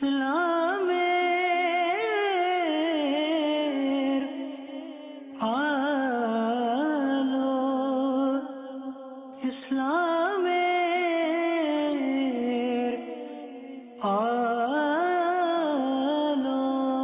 ইসলামের আলো ইসলামের আলো।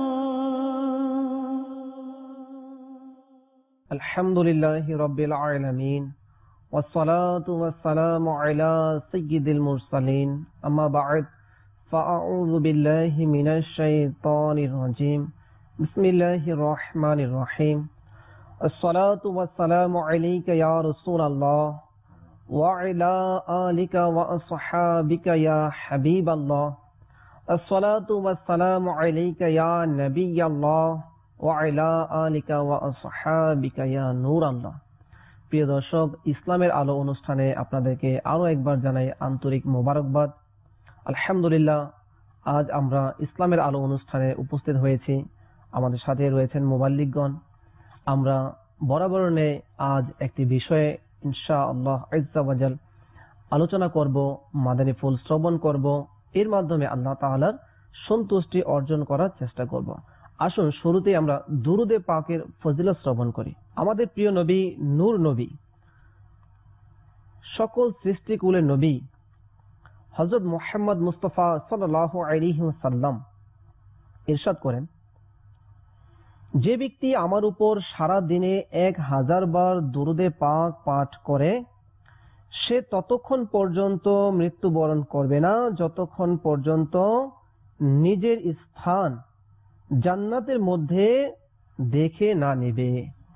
আলহামদুলিল্লাহি রাব্বিল আলামিন والصلاة والسلام على سيد المرسلين أما بعد فأعوذ بالله من الشيطان الرجيم بسم الله الرحمن الرحيم الصلاة والسلام عليك يا رسول الله وعلى آلك وأصحابك يا حبيب الله الصلاة والسلام عليك يا نبي الله وعلى آلك وأصحابك يا نور الله। প্রিয় দর্শক, ইসলামের আলো অনুষ্ঠানে আপনাদেরকে আরো একবার জানাই আন্তরিক মোবারকবাদ। আলহামদুলিল্লাহ, আজ আমরা ইসলামের আলো অনুষ্ঠানে উপস্থিত হয়েছি। আমাদের সাথে রয়েছেন মুবাল্লিগগণ। আমরা বরাবরণে আজ একটি বিষয়ে ইনশাআল্লাহ আজ্জা ওয়া জাল আলোচনা করব, মাদানী ফুল শ্রবণ করব, এর মাধ্যমে আল্লাহ তাআলার সন্তুষ্টি অর্জন করার চেষ্টা করব। আসুন শুরুতেই আমরা দুরুদে পাকের ফজিলত শ্রবণ করি। আমাদের প্রিয় নবী, নূর নবী, সকল সৃষ্টিকুলের নবী হযরত মুহাম্মদ মুস্তাফা সাল্লাল্লাহু আলাইহি ওয়াসাল্লাম ইরশাদ করেন, যে ব্যক্তি আমার উপর সারা দিনে 1000 বার দুরুদে পাক পাঠ করে সে ততক্ষণ পর্যন্ত মৃত্যুবরণ করবে না যতক্ষণ পর্যন্ত নিজের স্থান জান্নাতের মধ্যে দেখে না নেবে।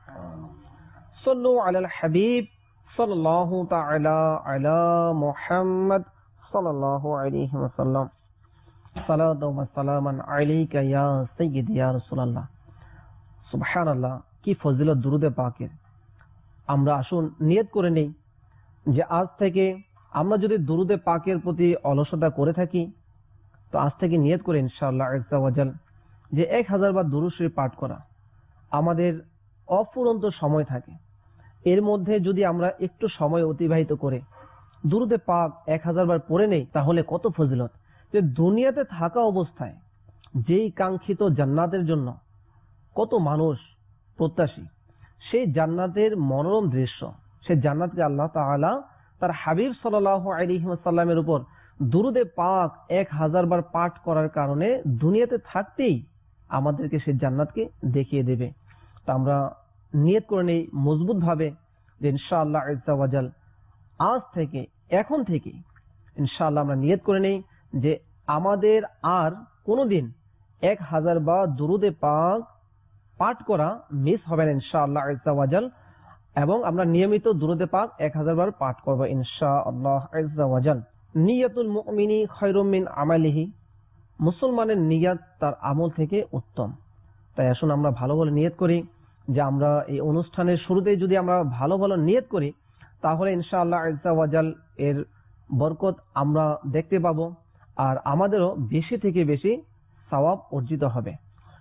সাল্লু আলাল হাবিব সাল্লাল্লাহু তাআলা আলা মুহাম্মদ সাল্লাল্লাহু আলাইহি ওয়াসাল্লাম। সালাতু ওয়া সালামান আলাইকা ইয়া সাইয়্যিদি ইয়া রাসূলুল্লাহ। সুবহানাল্লাহ, কি ফজিলত দুরুদে পাকের। আমরা আসুন নিয়ত করে নেই যে আজ থেকে আমরা যদি দুরুদে পাকের প্রতি অলসতা করে থাকি, তো আজ থেকে নিয়ত করে ইনশাআল্লাহ আজ্জা ওয়া জাল যে 1000 বার দুরূদ শরীফ পাঠ করা আমাদের অফুরন্ত সময় থাকে। এর মধ্যে যদি আমরা একটু সময় অতিবাহিত করে দুরূদে পাক 1000 বার পড়ে নেই, তাহলে কত ফজিলত। যে দুনিয়াতে থাকা অবস্থায় যেই কাঙ্ক্ষিত জান্নাতের জন্য কত মানুষ প্রত্যাশী, সেই জান্নাতের মনোরম দৃশ্য, সেই জান্নাতকে আল্লাহ তাআলা তার হাবিব সাল্লাল্লাহু আলাইহি ওয়াসাল্লামের উপর দুরূদে পাক 1000 বার পাঠ করার কারণে দুনিয়াতে থাকতেই আমাদেরকে সেই জান্নাতকে দেখিয়ে দেবে। তা আমরা নিয়ত করে নেই মজবুত ভাবে যে ইনশাআল্লাহ আজ্জা ওয়া জাল আজ থেকে, এখন থেকে ইনশাআল্লাহ আমরা নিয়ত করে নেই যে আমাদের আর কোনোদিন 1000 বার দুরূদে পাক পাঠ করা মিস হবে না ইনশাআল্লাহ আজ্জা ওয়া জাল, এবং আমরা নিয়মিত দুরূদে পাক 1000 বার পাঠ করব ইনশাআল্লাহ আজ্জা ওয়া জাল। নিয়াতুল মুমিনি খায়রুম মিন আমালিহি, মুসলমানের নিয়ত তার আমল থেকে উত্তম। তাই আসুন আমরা ভালো ভালো নিয়ত করি যে আমরা এই অনুষ্ঠানের শুরুতেই যদি আমরা ভালো ভালো নিয়ত করি, তাহলে ইনশাআল্লাহ আজ্জা ওয়া জাল এর বরকত আমরা দেখতে পাবো, আর আমাদেরও বেশি থেকে বেশি সওয়াব অর্জিত হবে।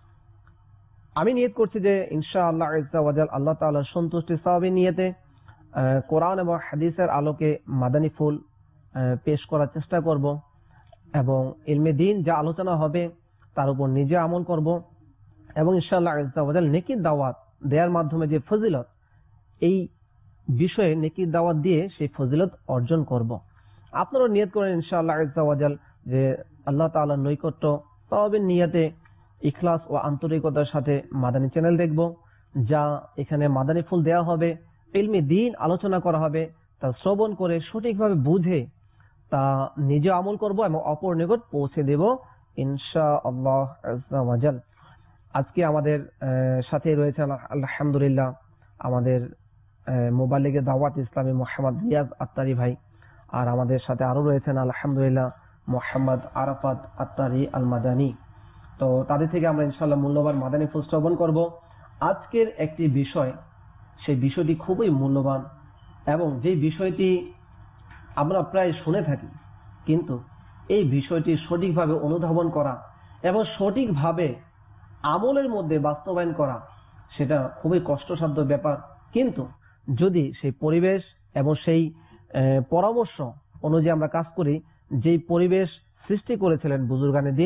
আমি নিয়ত করছি যে ইনশাআল্লাহ আজ্জা ওয়া জাল আল্লাহ তাআলার সন্তুষ্টি সওয়াবের নিয়তে কোরআন এবং হাদিসের আলোকে মাদানী ফুল পেশ করার চেষ্টা করব, এবং ইলমে দ্বীন যা আলোচনা হবে তার উপর নিজে আমল করব, এবং ইনশাআল্লাহ আজ্জা ওয়া জাল নেকির দাওয়াত দেওয়ার মাধ্যমে যে ফজিলত, এই বিষয়ে নেকির দাওয়াত দিয়ে সেই ফজিলত অর্জন করব। আপনারা নিয়ত করেন ইনশাআল্লাহ আজ্জা ওয়া জাল যে আল্লাহ তাআলার নৈকট্য সওয়াবের নিয়তে ইখলাস ও আন্তরিকতার সাথে মাদানী চ্যানেল দেখব, যা এখানে মাদানী ফুল দেওয়া হবে, ইলমে দ্বীন আলোচনা করা হবে, তা শ্রবণ করে সঠিকভাবে বুঝে তা নিজে আমল করব এবং অপর নিকট পৌঁছে দেব ইনশাআল্লাহ আজ্জা ওয়া জাল। আজকে আমাদের সাথে রয়েছে আলহামদুলিল্লাহ আমাদের মুবাল্লিগে দাওয়াত ইসলামী মোহাম্মদ রিয়াজ আত্তারি ভাই, আর আমাদের সাথে আরো রয়েছেন আলহামদুলিল্লাহ মোহাম্মদ আরাফাত আত্তারি আল মাদানী। তো তাদের থেকে আমরা ইনশাআল্লাহ মূল্যবান মাদানী ফুল শ্রবণ করব। আজকের একটি বিষয়, সেই বিষয়টি খুবই মূল্যবান, এবং যে বিষয়টি আমরা প্রায় শুনে থাকি, কিন্তু এই বিষয়টি সঠিকভাবে অনুধাবন করা এবং সঠিকভাবে আমলের মধ্যে বাস্তবায়ন করা সেটা খুবই কষ্টসাধ্য ব্যাপার। কিন্তু যদি সেই পরিবেশ এবং সেই পরামর্শ অনুযায়ী আমরা কাজ করি, যেই পরিবেশ সৃষ্টি করেছিলেন বুজুর্গানে দিন,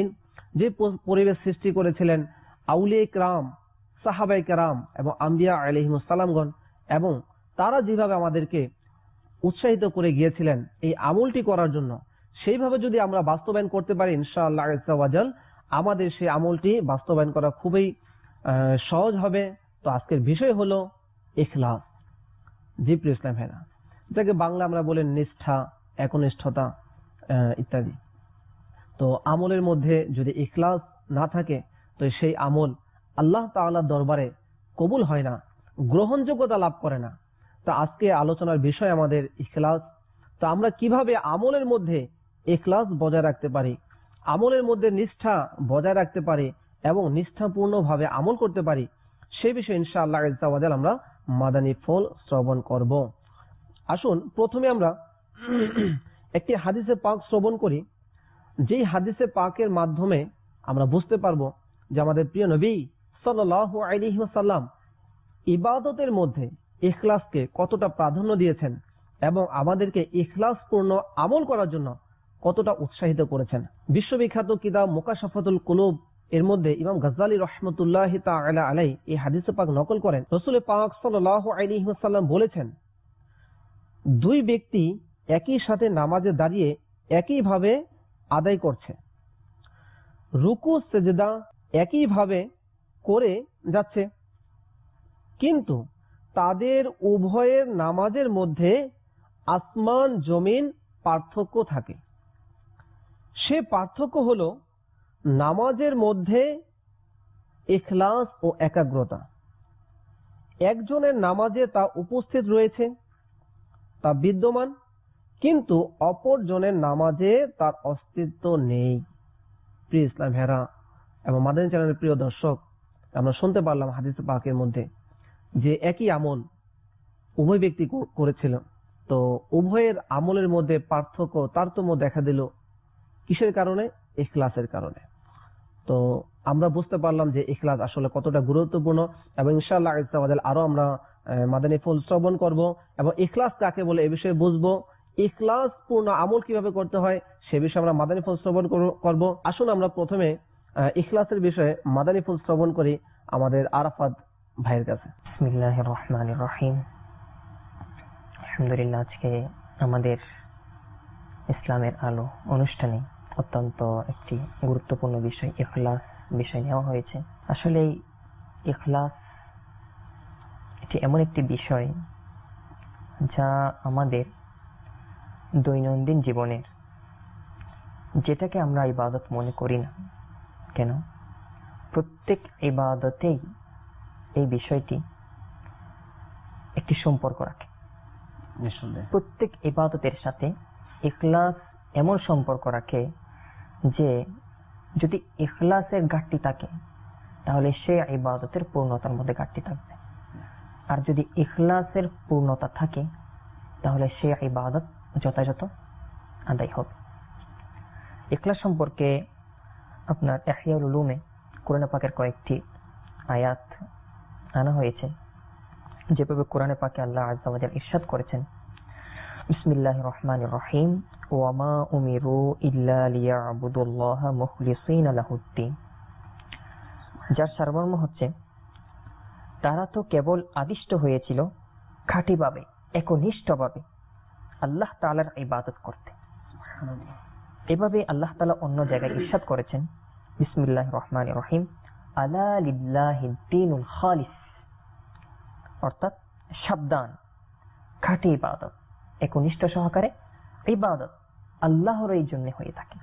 যে পরিবেশ সৃষ্টি করেছিলেন আউলিয়া কিরাম, সাহাবায়ে কেরাম এবং আম্বিয়া আলাইহিমুস সালামগণ, এবং তারা যেভাবে আমাদেরকে উৎসাহিত করে গিয়েছিলেন এই আমলটি করার জন্য, সেইভাবে যদি আমরা বাস্তবায়ন করতে পারি ইনশাআল্লাহ আযজা ওয়া জাল, আমাদের সেই আমলটি বাস্তবায়ন করা খুবই সহজ হবে। তো আজকের বিষয় হলো ইখলাস। জি প্রিয় ইসলাম ভাইরা, যেটাকে বাংলা আমরা বলেন নিষ্ঠা, একনিষ্ঠতা ইত্যাদি। তো আমলের মধ্যে যদি ইখলাস না থাকে তো সেই আমল আল্লাহ তাআলার দরবারে কবুল হয় না, গ্রহণযোগ্যতা লাভ করে না। তো আজকে আলোচনার বিষয় আমাদের ইখলাস। তো আমরা কিভাবে আমলের মধ্যে ইখলাস বজায় রাখতে পারি, আমলের মধ্যে নিষ্ঠা বজায় রাখতে পারি এবং নিষ্ঠাপূর্ণভাবে আমল করতে পারি, সেই বিষয়ে ইনশাআল্লাহ আযজা ওয়া জাল আমরা মাদানী ফল শ্রবণ করব। আসুন প্রথমে আমরা একটি হাদিসে পাক শ্রবণ করি, যেই হাদিসে পাকের মাধ্যমে আমরা বুঝতে পারবো যে আমাদের প্রিয় নবী সাল্লাল্লাহু আলাইহি ওয়াসাল্লাম ইবাদতের মধ্যে ইখলাসকে কতটা প্রাধান্য দিয়েছেন এবং আমাদেরকে ইখলাসপূর্ণ আমল করার জন্য কতটা উৎসাহিত করেছেন। বিশ্ববিখ্যাত কিতাব মুকাশাফাতুল কুলুব এর মধ্যে ইমাম গাজ্জালী রাহমাতুল্লাহি তাআলা আলাইহি এই হাদিসে পাক নকল করেন। রাসূল পাক সাল্লাল্লাহু আলাইহি ওয়াসাল্লাম বলেছেন, দুই ব্যক্তি একই সাথে নামাজে দাঁড়িয়ে একইভাবে আদায় করছে, রুকু সেজদা একইভাবে করে যাচ্ছে, কিন্তু তাদের উভয়ের নামাজের মধ্যে আসমান জমিন পার্থক্য থাকে। সে পার্থক্য হলো নামাজের মধ্যে ইখলাস ও একাগ্রতা। একজনের নামাজে তা উপস্থিত রয়েছে, তা বিদ্যমান, কিন্তু অপরজনের নামাজে তার অস্তিত্ব নেই। প্রিয় ইসলাম ভাইরা এবং মাদানী চ্যানেলের প্রিয় দর্শক, আমরা শুনতে পারলাম হাদিস পাকের মধ্যে যে একই আমল উভয় ব্যক্তি করেছিল, তো উভয়ের আমলের মধ্যে পার্থক্য তারতম্য দেখা দিল কিসের কারণে? ইখলাসের কারণে। তো আমরা বুঝতে পারলাম যে ইখলাস আসলে কতটা গুরুত্বপূর্ণ এবং ইনশাআল্লাহ আযজা ওয়া জাল আরো আমরা মাদানী ফল শ্রবণ করব এবং ইখলাস কাকে বলে এই বিষয়ে বুঝবো, ইখলাস পূর্ণ আমল কিভাবে করতে হয় সে বিষয়ে আমরা মাদানী ফল শ্রবণ করব। আসুন আমরা প্রথমে ইখলাসের বিষয়ে মাদানী ফল শ্রবণ করি আমাদের আরাফাত ভাইয়ের কাছে। বিসমিল্লাহির রহমানির রহিম। আলহামদুলিল্লাহ, আজকে আমাদের ইসলামের আলো অনুষ্ঠানে অত্যন্ত একটি গুরুত্বপূর্ণ বিষয় ইখলাস বিষয় নেওয়া হয়েছে। আসলে ইখলাস এটি এমন একটি বিষয় যা আমাদের দৈনন্দিন জীবনের, যেটাকে আমরা ইবাদত মনে করি না কেন, প্রত্যেক ইবাদতেই এই বিষয়টি একটি সম্পর্ক রাখে। প্রত্যেক ইবাদতের সাথে ইখলাস এমন সম্পর্ক রাখে যে যদি ইখলাসের ঘাটতি থাকে তাহলে সে ইবাদতের পূর্ণতার মধ্যে ঘাটতি থাকবে, আর যদি ইখলাসের পূর্ণতা থাকে তাহলে সে ইবাদত যথাযথ আদায় হবে। ইখলাস সম্পর্কে আপনার ইহইয়াউল উলুমে কোরআন পাকের কয়েকটি আয়াত আনা হয়েছে, যেভাবে কোরআনে পাকে আল্লাহ আযজা ওয়া জাল ইরশাদ করেছেন, বিসমিল্লাহির রহমানির রহিম, ওয়া মা উমিরু ইল্লা লিয়াবুদুল্লাহা মুখলিসিনা লাহুদ্দিন। যার সারমর্ম হচ্ছে, তারা তো কেবল আদিষ্ট হয়েছিল খাঁটিভাবে, একনিষ্ঠভাবে আল্লাহ তাআলার ইবাদত করতে। এভাবে আল্লাহ তাআলা অন্য জায়গায় ইরশাদ করেছেন, বিসমিল্লাহির রহমানির রহিম, আলা লিল্লাহিদ দীনুল খালিস, অর্থাৎ সাবধান, খাঁটি ইবাদত, একনিষ্ঠ সহকারে ইবাদত আল্লাহর এই জন্য হয়ে থাকে।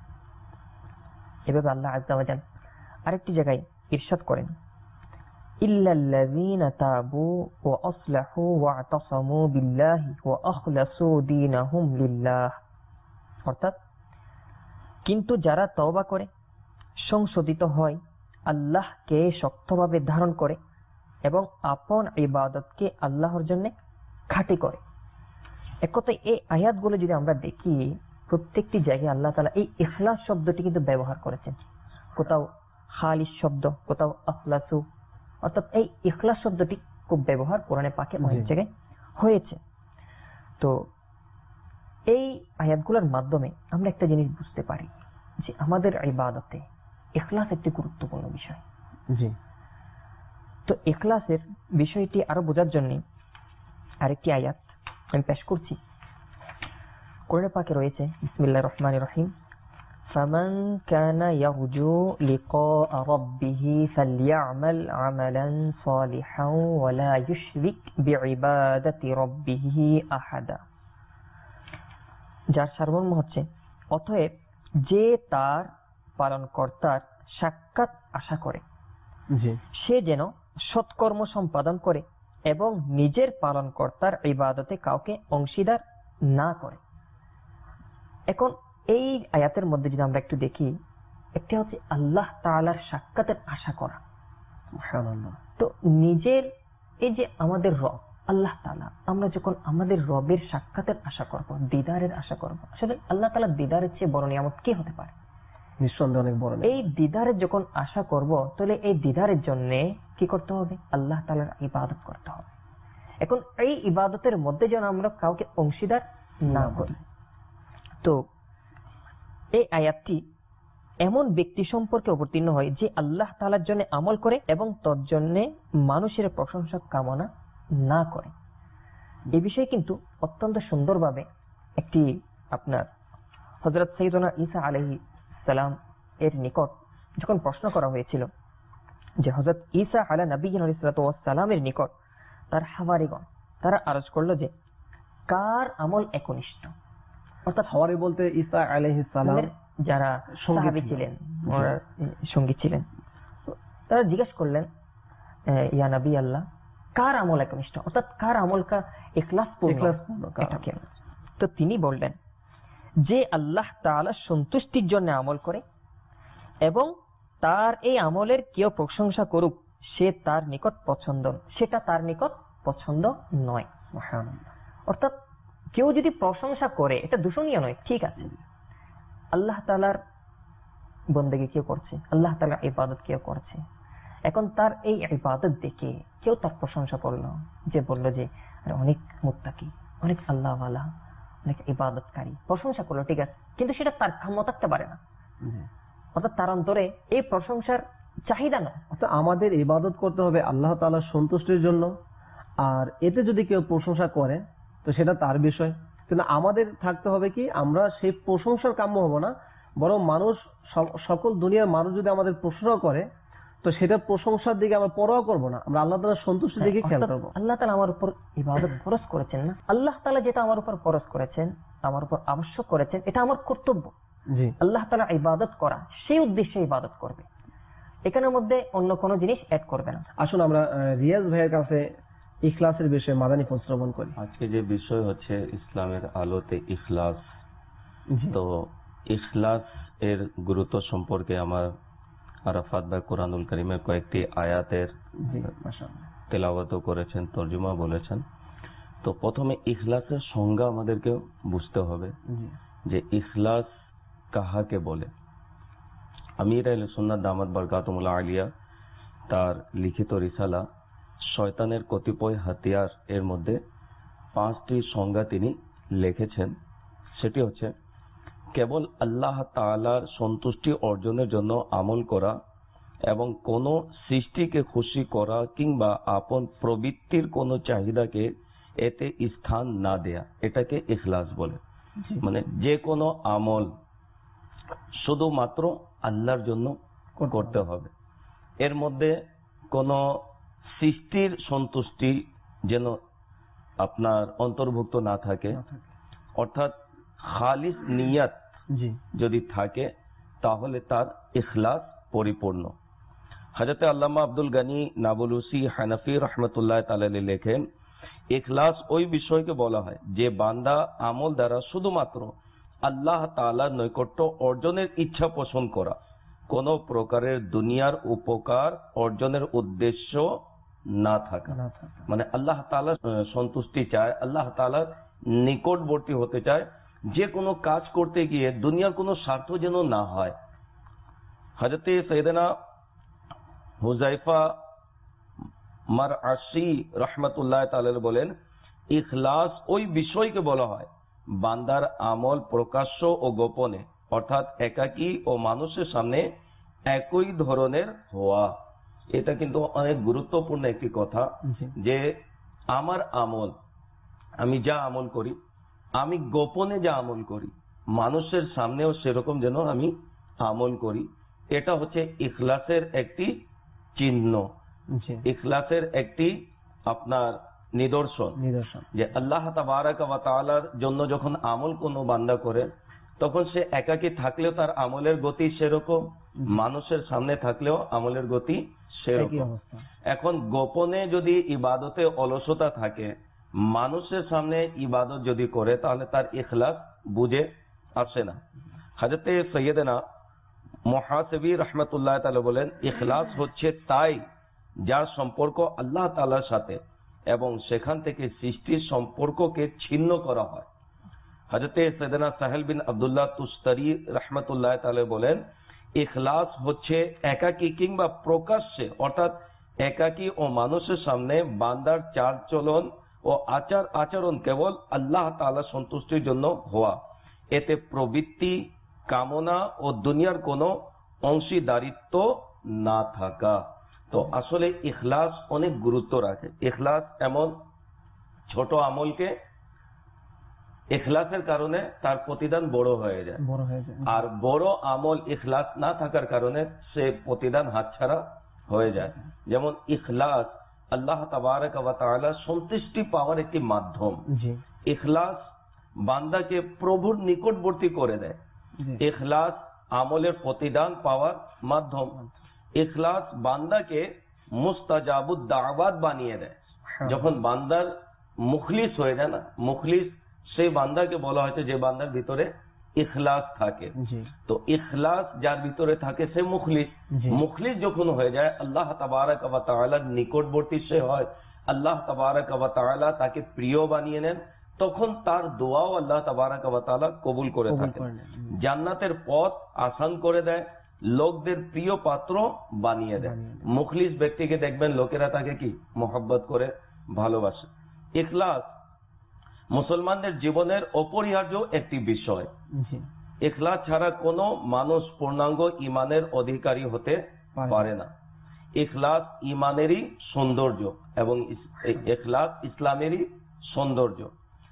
এভাবে আল্লাহ আযজা ওয়া জাল আরেকটি জায়গায় ইরশাদ করেন, ইল্লাল্লাযীনা তাবু ওয়া আসলাহু ওয়া আতাসামু বিল্লাহি ওয়া আখলাসু দীনাহুম লিল্লাহ, অর্থাৎ কিন্তু যারা তওবা করে, সংশোধিত হয়, আল্লাহকে শক্তভাবে ধারণ করে এবং আপন ইবাদতকে আল্লাহর জন্য খাঁটি করে। এক কথায় এই আয়াতগুলো যদি আমরা দেখি, প্রত্যেকটি জায়গায় আল্লাহ তাআলা এই ইখলাস শব্দটি কিন্তু ব্যবহার করেছেন। কোথাও খালিস শব্দ, কোথাও আখলাসু, অর্থাৎ এই ইখলাস শব্দটি খুব ব্যবহার কোরআনে পাকে অনেক জায়গায় হয়েছে। তো এই আয়াতগুলোর মাধ্যমে আমরা একটা জিনিস বুঝতে পারি যে আমাদের ইবাদতে ইখলাস একটি গুরুত্বপূর্ণ বিষয়। জি। তো ইখলাসের বিষয়টি আরো বোঝার জন্য আরেকটি আয়াত আমি পেশ করছি। কোরআনে পাকে রয়েছে, বিসমিল্লাহির রহমানির রহিম, ফামান কানা ইয়ারজু লিকা রাব্বিহি ফালইআমাল আমালান সালিহান ওয়া লা ইউশরিক বিইবাদাতি রাব্বিহি আহাদা। যার সারমর্ম হচ্ছে, অতএব যে তার পালনকর্তার সাক্ষাৎ আশা করে সে যেন সৎকর্ম সম্পাদন করে এবং নিজের পালনকর্তার ইবাদতে কাউকে অংশীদার না করে। এখন এই আয়াতের মধ্যে যদি আমরা একটু দেখি, একটা হচ্ছে আল্লাহ তাআলার সাক্ষাতের আশা করা। তো নিজের এই যে আমাদের রব আল্লাহ তাআলা, আমরা যখন আমাদের রবের সাক্ষাতের আশা করব, দিদারের আশা করব, আসলে আল্লাহ তাআলার দিদারের চেয়ে বড় নিয়ামত কি হতে পারে? নিঃসন্দেহে অনেক বড়। এই দিদারের যখন আশা করব, তাহলে এই দিদারের জন্য কি করতে হবে? আল্লাহ তাআলার ইবাদত করতে হবে। এখন এই ইবাদতের মধ্যে যেন আমরা কাউকে অংশীদার না করি। তো এই আয়াতটি এমন ব্যক্তি সম্পর্কে অবতীর্ণ হয় যে আল্লাহ তাআলার জন্য আমল করে এবং তোর জন্য মানুষের প্রশংসা কামনা না করে। এই বিষয়ে কিন্তু অত্যন্ত সুন্দরভাবে একটি আপনার হযরত সাইয়েদনা ঈসা আলাইহিস সালাম এর নিকট যখন প্রশ্ন করা হয়েছিল যে হযরত ঈসা আলা নবিয়্যিনা আলাইহিস সালাতু ওয়াস সালামের নিকট তার হাওয়ারিগণ তারা আরজ করলো যে কার আমল একনিষ্ঠ, অর্থাৎ হাওয়ারি বলতে ঈসা আলাইহিস সালাম যারা সাহাবী ছিলেন, সঙ্গী ছিলেন, তারা জিজ্ঞেস করলেন, ইয়া নবী আল্লাহ, কার আমল একনিষ্ঠ, অর্থাৎ কার আমলটা ইখলাসপূর্ণ। তো তিনি বললেন যে আল্লাহ তাআলার সন্তুষ্টির জন্য আমল করে এবং তার এই আমলের কেউ প্রশংসা করুক সেটা তার নিকট পছন্দ নয়। অর্থাৎ কেউ যদি প্রশংসা করে এটা দূষণীয় নয়, ঠিক আছে, আল্লাহ তাআলার বন্দেগী কেউ করছে, আল্লাহ তাআলার ইবাদত কেউ করছে, এখন তার এই ইবাদত দেখে কেউ তার প্রশংসা করলো, যে বললো যে অনেক মুত্তাকি, অনেক আল্লাহওয়ালা, অনেক ইবাদতকারী, প্রশংসা করলো, ঠিক আছে, কিন্তু সেটা তার কাম্য থাকতে পারে না। অর্থাৎ তার অন্তরে এই প্রশংসার চাহিদা নয়। অর্থাৎ আমাদের ইবাদত করতে হবে আল্লাহ তাআলার সন্তুষ্টির জন্য, আর এতে যদি কেউ প্রশংসা করে তো সেটা তার বিষয়, কিন্তু আমাদের থাকতে হবে কি, আমরা সেই প্রশংসার কাম্য হব না, বরং মানুষ, সকল দুনিয়ার মানুষ যদি আমাদের প্রশংসা করে তো সেটা প্রশংসার দিকে আমরা পরোয়া করব না, আমরা আল্লাহ তাআলার সন্তুষ্টির দিকে খেয়াল করব। আল্লাহ তাআলা আমার উপর ইবাদত ফরজ করেছেন না, আল্লাহ তাআলা যেটা আমার উপর ফরজ করেছেন, আমার উপর আবশ্যক করেছেন, এটা আমার কর্তব্য। আল্লাহ তাআলা ইবাদত করা, সেই উদ্দেশ্যে ইবাদত করবে, এখানের মধ্যে অন্য কোনো জিনিস অ্যাড করবে না। আসুন আমরা রিয়াজ ভাইয়ের কাছে ইখলাসের বিষয়ে মাদানী প্রশ্রবণ করি। আজকে যে বিষয় হচ্ছে ইসলামের আলোতে ইখলাস, তো ইখলাস এর গুরুত্ব সম্পর্কে আমার আরাফাত ভাই কোরআনুল কারীমের কয়েকটি আয়াতের তেলাওয়াত করেছেন, তরজমা বলেছেন। তো প্রথমে ইখলাসের সংজ্ঞা আমাদেরকে বুঝতে হবে যে ইখলাস কাহাকে বলে। আমির আহলে সুন্নাত দামাত বরকাতুহুল আলিয়া তার লিখিত রিসালা শয়তানের কতিপয় হাতিয়ার এর মধ্যে 5টি সংজ্ঞা তিনি লিখেছেন। সেটি হচ্ছে কেবল আল্লাহ তাআলার সন্তুষ্টি অর্জনের জন্য আমল করা এবং কোন সৃষ্টিকে খুশি করা কিংবা আপন প্রবৃত্তির কোন চাহিদাকে এতে স্থান না দেয়া, এটাকে ইখলাস বলে। মানে যে কোনো আমল শুধুমাত্র আল্লাহর জন্য করতে হবে, এর মধ্যে কোন সৃষ্টির সন্তুষ্টি যেন আপনার অন্তর্ভুক্ত না থাকে, অর্থাৎ খালিস নিয়াত যদি থাকে তাহলে তার ইখলাস পরিপূর্ণ। হযরত আল্লামা আব্দুল গনি নাবলুসি হানাফি রহমতুল্লাহ তাআলা লেখেন, ইখলাস ওই বিষয়কে বলা হয় যে বান্দা আমল দ্বারা শুধুমাত্র আল্লাহ তাআলার নৈকট্য অর্জনের ইচ্ছা পোষণ করা, কোন প্রকারের দুনিয়ার উপকার অর্জনের উদ্দেশ্য না থাকা, মানে আল্লাহ তাআলার সন্তুষ্টি চায়, আল্লাহ তাআলার নিকটবর্তী হতে চায়, যে কোনো কাজ করতে গিয়ে দুনিয়ার কোনো স্বার্থ যেন না হয়। হযরত সাইয়েদনা হুযায়ফা মারআশি রাহমাতুল্লাহ তাআলা বলেন, ইখলাস ওই বিষয়কে বলা হয় বান্দার আমল প্রকাশ্য ও গোপনে, অর্থাৎ একাকী ও মানুষের সামনে একই ধরনের হওয়া। এটা কিন্তু অনেক গুরুত্বপূর্ণ একটি কথা, জি যে আমার আমল, আমি যা আমল করি, আমি গোপনে যা আমল করি, মানুষের সামনেও সেরকম যেন আমি আমল করি। এটা হচ্ছে ইখলাসের একটি চিহ্ন, জি ইখলাসের একটি আপনার নিদর্শন, নিদর্শন। যে আল্লাহ তাবারাক ওয়া তাআলার জন্য যখন আমল কোনো বান্দা করে, তখন সে একাকী থাকলেও তার আমলের গতি সেরকম, মানুষের সামনে থাকলেও আমলের গতি একই সেরকম। অবস্থা। এখন গোপনে যদি ইবাদতে অলসতা থাকে, মানুষের সামনে ইবাদত যদি করে, তাহলে তার ইখলাস বুঝে আসে না। হযরতে সৈয়দনা মুহাসিবী রাহমাতুল্লাহ তাআলা বলেন, ইখলাস হচ্ছে তাই যার সম্পর্ক আল্লাহ তাআলার সাথে, এবং সেখান থেকে সৃষ্টির সম্পর্ককে ছিন্ন করা হয়। হযরতে সৈয়দনা সাহেল বিন আব্দুল্লাহ তুস্তারি রাহমাতুল্লাহ তাআলা বলেন, ইখলাস হচ্ছে একাকী কিংবা প্রকাশ্যে, অর্থাৎ একাকী ও মানুষের সামনে বান্দার চাল চলন ও আচার আচরণ কেবল আল্লাহ তাআলার সন্তুষ্টির জন্য হওয়া, এতে প্রবৃত্তি, কামনা ও দুনিয়ার কোনো অংশীদারিত্ব না থাকা। তো আসলে ইখলাস অনেক গুরুত্ব রাখে। ইখলাস এমন ছোট আমলকে ইখলাসের কারণে তার প্রতিদান বড় হয়ে যায়, বড় হয়ে যায়। আর বড় আমল ইখলাস না থাকার কারণে সে প্রতিদান হাতছাড়া হয়ে যায়। যেমন ইখলাস আল্লাহ তাবারাক ওয়া তাআলা সন্তুষ্টি পাওয়ার একটি মাধ্যম। জি ইখলাস বান্দাকে প্রভুর নিকটবর্তী করে দেয়। জি ইখলাস আমলের প্রতিদান পাওয়ার মাধ্যম। ইখলাস বান্দাকে মুস্তাজাবুদ দাওয়াত বানিয়ে দেয়। যখন বান্দার মুখলিস হয়ে যায় না, মুখলিস সেই বান্দাকে বলা হয়েছে যে বান্দার ভিতরে ইখলাস থাকে। জি তো ইখলাস যার ভিতরে থাকে সে মুখলিস। জি। মুখলিস যখন হয়ে যায়, আল্লাহ তাবারাক ওয়া তাআলার নিকটবর্তী সে হয়, আল্লাহ তাবারাক ওয়া তাআলা তাকে প্রিয় বানিয়ে নেন, তখন তার দোয়াও আল্লাহ তাবারাক ওয়া তাআলা কবুল করে কবুল থাকেন। করে নেন। জান্নাতের পথ আসান করে দেয়, লোকদের প্রিয় পাত্র বানিয়ে দেয়। বানিয়ে দেয়। মুখলিস ব্যক্তিকে দেখবেন লোকেরা তাকে কি মহব্বত করে, ভালোবাসে। ইখলাস মুসলমানদের জীবনের অপরিহার্য একটি বিষয়। জি ইখলাস ছাড়া কোনো মানুষ পূর্ণাঙ্গ ঈমানের অধিকারী হতে পারে না। ইখলাস ঈমানেরই সৌন্দর্য, এবং ইখলাস ইসলামেরই সৌন্দর্য।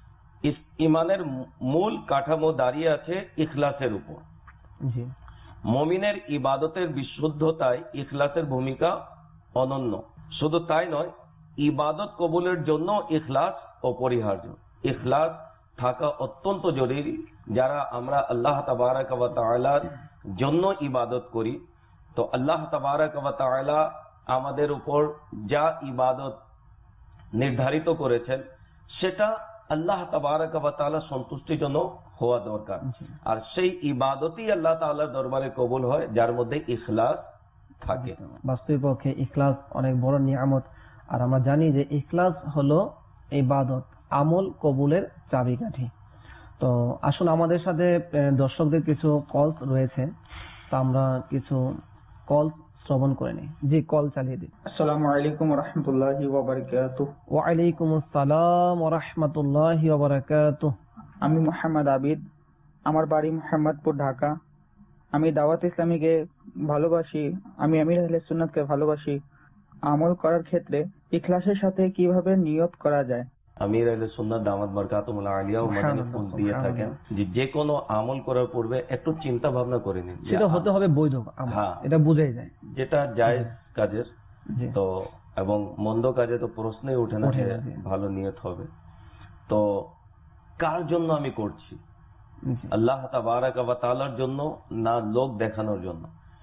ঈমানের মূল কাঠামো দাঁড়িয়ে আছে ইখলাসের উপর। জি মুমিনের ইবাদতের বিশুদ্ধতায় ইখলাসের ভূমিকা অনন্য। শুধু তাই নয়, ইবাদত কবুলের জন্য ইখলাস অপরিহার্য। ইখলাস থাকা অত্যন্ত জরুরি। যারা আমরা আল্লাহ তাবারাক ওয়া তাআলার জন্য ইবাদত করি, তো আল্লাহ তাবারাক ওয়া তাআলা আমাদের উপর যা ইবাদত নির্ধারিত করেছেন, সেটা আল্লাহ তাবারাক ওয়া তাআলা সন্তুষ্টির জন্য হওয়া দরকার। আর সেই ইবাদতই আল্লাহ তাআলার দরবারে কবুল হয় যার মধ্যে ইখলাস থাকে। বাস্তবিকপক্ষে ইখলাস অনেক বড় নিয়ামত। আর আমরা জানি যে ইখলাস হলো ইবাদত, আমল কবুলের চাবিকাঠি। তো আসুন আমাদের সাথে দর্শকদের কিছু কল রয়েছে, তো আমরা কিছু কল শ্রবণ করে নিই। জি, কল চালিয়ে দিন। আসসালামু আলাইকুম ওয়া রাহমাতুল্লাহি ওয়া বারাকাতুহু। ওয়া আলাইকুম আসসালাম ওয়া রাহমাতুল্লাহি ওয়া বারাকাতুহু। আমি মোহাম্মদ আবিদ, আমার বাড়ি মোহাম্মদপুর, ঢাকা। আমি দাওয়াত ইসলামীকে ভালোবাসি, আমি আমির আহলে সুন্নাতকে ভালোবাসি। আমল করার ক্ষেত্রে ইখলাসের সাথে কিভাবে নিয়ত করা যায়? আমির আহলে সুন্নাত দামাত বরকাতুহুল আলিয়া ও মাদানী ফুল দিয়ে থাকেন যে কোনো আমল করার পূর্বে একটু চিন্তা ভাবনা করে নিন, সেটা হতে হবে বৈধ আমল। হ্যাঁ, এটা বুঝাই যায় যেটা জায়েজ কাজের। জি। তো এবং মন্দ কাজে তো প্রশ্নই ওঠে না ওঠে যে না, জি। ভালো নিয়ত হবে। তো কার জন্য আমি করছি? জি। আল্লাহ তাবারাক ওয়া তাআলার জন্য না লোক দেখানোর জন্য?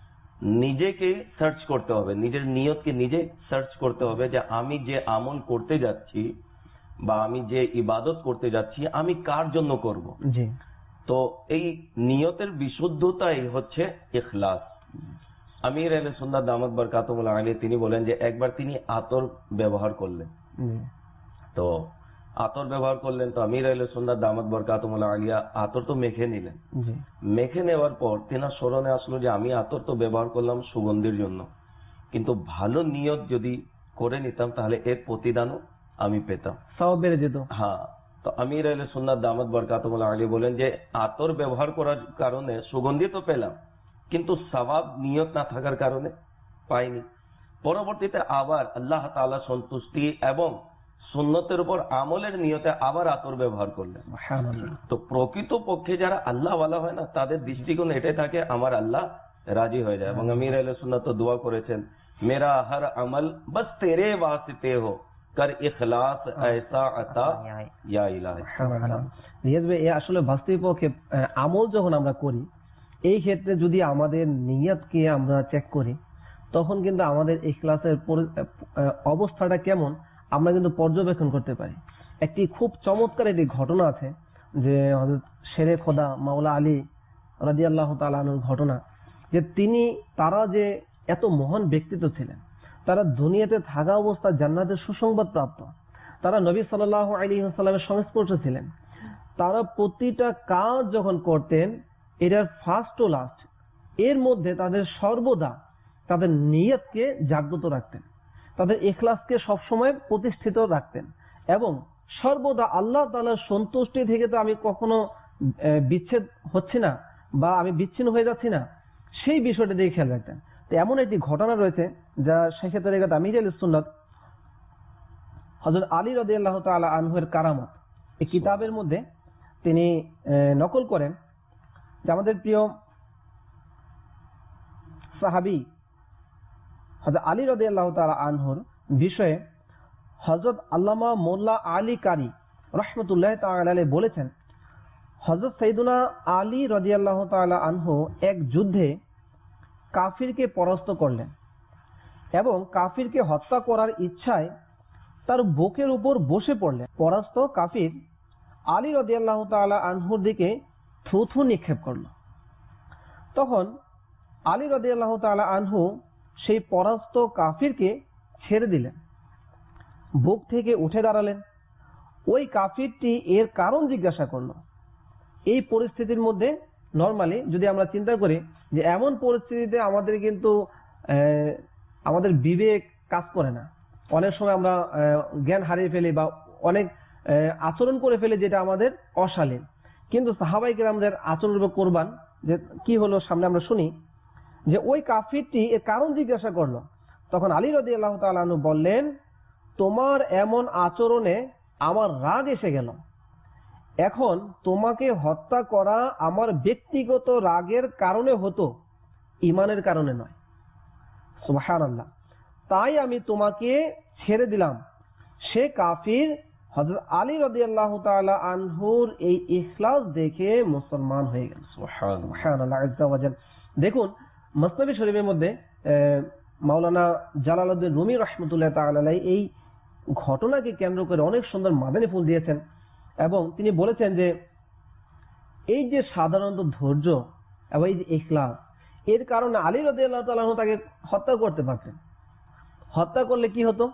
নিজেকে সার্চ করতে হবে, নিজের নিয়তকে নিজে সার্চ করতে হবে যে আমি যে আমল করতে যাচ্ছি বা আমি যে ইবাদত করতে যাচ্ছি, আমি কার জন্য করব। জি। তো এই নিয়তের বিশুদ্ধতাই হচ্ছে ইখলাস। আমির আহলে সুন্নাত দামাত বরকাতুহুল আলিয়া তিনি বলেন যে একবার তিনি আতর ব্যবহার করলেন। জি। তো আতর ব্যবহার করলেন, তো আমির আহলে সুন্নাত দামাত বরকাতুহুল আলিয়া আতর তো মেখে নিলেন। জি। মেখে নেওয়ার পর তেনার স্মরণে আসলো যে আমি আতর তো ব্যবহার করলাম সুগন্ধির জন্য, কিন্তু ভালো নিয়ত যদি করে নিতাম তাহলে এর প্রতিদানও আমি পেতাম, সওয়াব বেড়ে যেত। হ্যাঁ। তো আমির আহলে সুন্নাত দামাত বরকাতুহুল আলিয়া বলেন যে আতর ব্যবহার করার কারণে সুগন্ধি তো পেলাম, কিন্তু সওয়াব নিয়ত না থাকার কারণে পাইনি। পরবর্তীতে আবার আল্লাহ তাআলা সন্তুষ্টি এবং সুন্নতের উপর আমলের নিয়তে আবার আতর ব্যবহার করলেন। তো প্রকৃত পক্ষে যারা আল্লাহ ওয়ালা হয় না, তাদের দৃষ্টিকোণ এটাই থাকে, আমার আল্লাহ রাজি হয়ে যায়। এবং আমির আহলে সুন্নাত তো দোয়া করেছেন, মেরা হর আমল বস তেরে ওয়াসিতে হো, কর ইখলাস ऐसा আতা ইয়া ইলাহি। রিয়াজ ভাই, আসলে বাস্তবিকপক্ষে আমল যখন আমরা করি, এই ক্ষেত্রে যদি আমাদের নিয়তকে আমরা চেক করি, তখন কিন্তু আমাদের ইখলাসের অবস্থাটা কেমন আমরা কিন্তু পর্যবেক্ষণ করতে পারি। একটি খুব চমৎকার একটি ঘটনা আছে, যে হযরত শেরে খোদা মাওলা আলী রাদিয়াল্লাহু তাআলা আনহুর ঘটনা, যে তারা যে এত মহান ব্যক্তিত্ব ছিলেন, তারা দুনিয়াতে থাকা অবস্থায় জান্নাতের সুসংবাদ প্রাপ্ত, তারা নবী সাল্লাল্লাহু আলাইহি ওয়াসাল্লামের সংস্পর্শে ছিলেন। তারা প্রতিটা কাজ যখন করতেন, এটার ফার্স্ট ও লাস্ট এর মধ্যে তাদের সর্বদা তাদের নিয়তকে জাগ্রত রাখতেন, তাদের ইখলাসকে সবসময় প্রতিষ্ঠিত রাখতেন, এবং সর্বদা আল্লাহ তাআলার সন্তুষ্টি থেকে তো আমি কখনো বিচ্ছেদ হচ্ছি না বা আমি বিচ্ছিন্ন হয়ে যাচ্ছি না, সেই বিষয়টা দিয়ে খেয়াল রাখতেন। তো এমন একটি ঘটনা রয়েছে যা শেখ তরিকত আমির আহলে সুন্নাত হযরত আলী রাদিয়াল্লাহু তাআলা আনহুর কারামত এই কিতাবের মধ্যে তিনি নকল করেন, যে আমাদের প্রিয় সাহাবী হযরত আলী রাদিয়াল্লাহু তাআলা আনহুর বিষয়ে হযরত আল্লামা মোল্লা আলী কারি রাহমাতুল্লাহি তাআলা আলাইহি বলেছেন, হযরত সাইয়্যিদুনা আলী রাদিয়াল্লাহু তাআলা আনহু এক যুদ্ধে কাফিরকে পরাস্ত করলেন এবং কাফিরকে হত্যা করার ইচ্ছায় তার বুকের উপর বসে পড়লেন। পরাস্ত কাফির আলী রাদিয়াল্লাহু তাআলা আনহুর দিকে থুথু নিক্ষেপ করল। তখন আলী রাদিয়াল্লাহু তাআলা আনহু সেই পরাস্ত কাফিরকে ছেড়ে দিলেন, বুক থেকে উঠে দাঁড়ালেন। ওই কাফিরটি এর কারণ জিজ্ঞাসা করলো। এই পরিস্থিতির মধ্যে নরমালি যদি আমরা চিন্তা করি, যে এমন পরিস্থিতিতে আমাদের কিন্তু আমাদের বিবেক কাজ করে না, অনেক সময় আমরা জ্ঞান হারিয়ে ফেলি বা অনেক আচরণ করে ফেলি যেটা আমাদের অশালীন। কিন্তু সাহাবায়ে কেরামদের আচরণ করবান যে কি হলো সামনে আমরা শুনি, যে ওই কাফিরটি এর কারণ জিজ্ঞাসা করলো। তখন আলী রাদিয়াল্লাহু তাআলা আনহু বললেন, তোমার এমন আচরণে আমার রাগ এসে গেল। এখন তোমাকে হত্যা করা আমার ব্যক্তিগত রাগের কারণে হতো, ঈমানের কারণে নয়। সুবহানাল্লাহ। তাই আমি তোমাকে ছেড়ে দিলাম। সে কাফির হযরত আলী রাদিয়াল্লাহু তাআলা আনহুর এই ইখলাস দেখে মুসলমান হয়ে গেল। সুবহানাল্লাহ আযজা ওয়া জাল। দেখুন মুসনাদ শরীফের মধ্যে মাওলানা জালালউদ্দিন রুমি রাহমাতুল্লাহি তাআলা আলাইহি এই ঘটনাকে কেন্দ্র করে অনেক সুন্দর মাদানী ফুল দিয়েছেন, এবং তিনি বলেছেন যে এই যে সাধারণত ধৈর্য এবং এই যে ইখলাস, এর কারণে আলী রাদিয়াল্লাহু তাআলা আনহু তাকে হত্যা করতে পারতেন। হত্যা করলে কি হতো,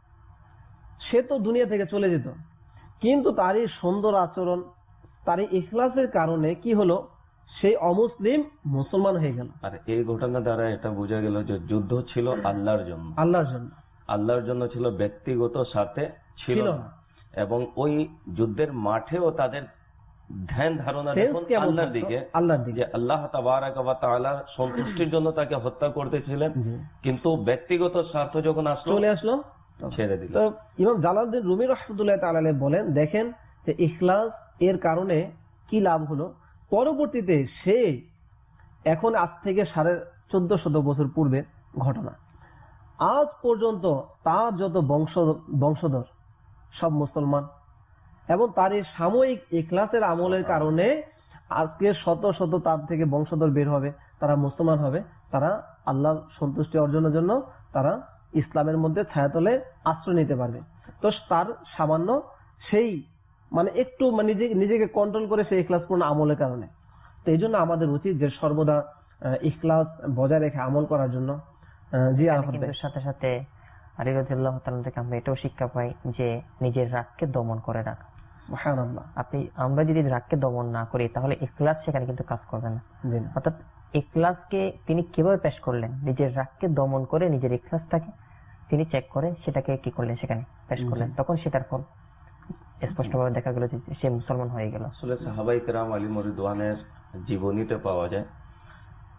সে তো দুনিয়া থেকে চলে যেত, কিন্তু তার এই সুন্দর আচরণ, তার এই ইখলাসের কারণে কি হলো, সেই অমুসলিম মুসলমান হয়ে গেল। আর এই ঘটনা দ্বারা এটা বোঝা গেল যে যুদ্ধ ছিল আল্লাহর জন্য, আল্লাহর জন্য ছিল, ব্যক্তিগত স্বার্থে ছিল না। এবং ওই যুদ্ধের মাঠেও তাদের ধ্যান ধারণা দেখুন আল্লাহর দিকে, যে আল্লাহ তাবারাক ওয়া তাআলার সন্তুষ্টির জন্য তাকে হত্যা করতেছিলেন, কিন্তু ব্যক্তিগত স্বার্থ যখন চলে আসলো ছেড়ে দিল। তো ইমাম জালালউদ্দিন রুমি রাহমাতুল্লাহি তাআলা আলাইহি বলেন, দেখেন যে ইখলাস এর কারণে কি লাভ হলো। পরবর্তীতে সে এখন আজ থেকে 1450 বছর পূর্বে ঘটনা, আজ পর্যন্ত তার যত বংশধর সব মুসলমান, এবং তার এই সাময়িক ইখলাসের আমলের কারণে আজকে শত শত তার থেকে বংশধর বের হবে, তারা মুসলমান হবে, তারা আল্লাহর সন্তুষ্টি অর্জনের জন্য তারা ইসলামের মধ্যে ছায়াতলে আশ্রয় নিতে পারবে। তো তার সামান্য সেই একটু নিজেকে কন্ট্রোল করে সেই ইখলাসপূর্ণ আমলের কারণে। তো এই জন্য আমাদের উচিত যে সর্বদা ইখলাস বজায় রেখে আমল করার জন্য। জি, কিন্তু সাথে সাথে আলী রাদিয়াল্লাহু তাআলা থেকে আমরা এটাও শিক্ষা পাই যে নিজের রাগকে দমন করে রাখা। সুবহানাল্লাহ। আমরা যদি রাগকে দমন না করি তাহলে ইখলাস সেখানে কিন্তু কাজ করবে না। অর্থাৎ ইখলাসকে তিনি কিভাবে পেশ করলেন, নিজের রাগকে দমন করে নিজের ইখলাসটাকে তিনি চেক করে সেটাকে কি করলেন, সেখানে পেশ করলেন, তখন সেটার ফল স্পষ্টভাবে দেখা গেল যে সে মুসলমান হয়ে গেল। আসলে সাহাবায়ে কেরাম আলিম রিদওয়ানের জীবনীতে পাওয়া যায়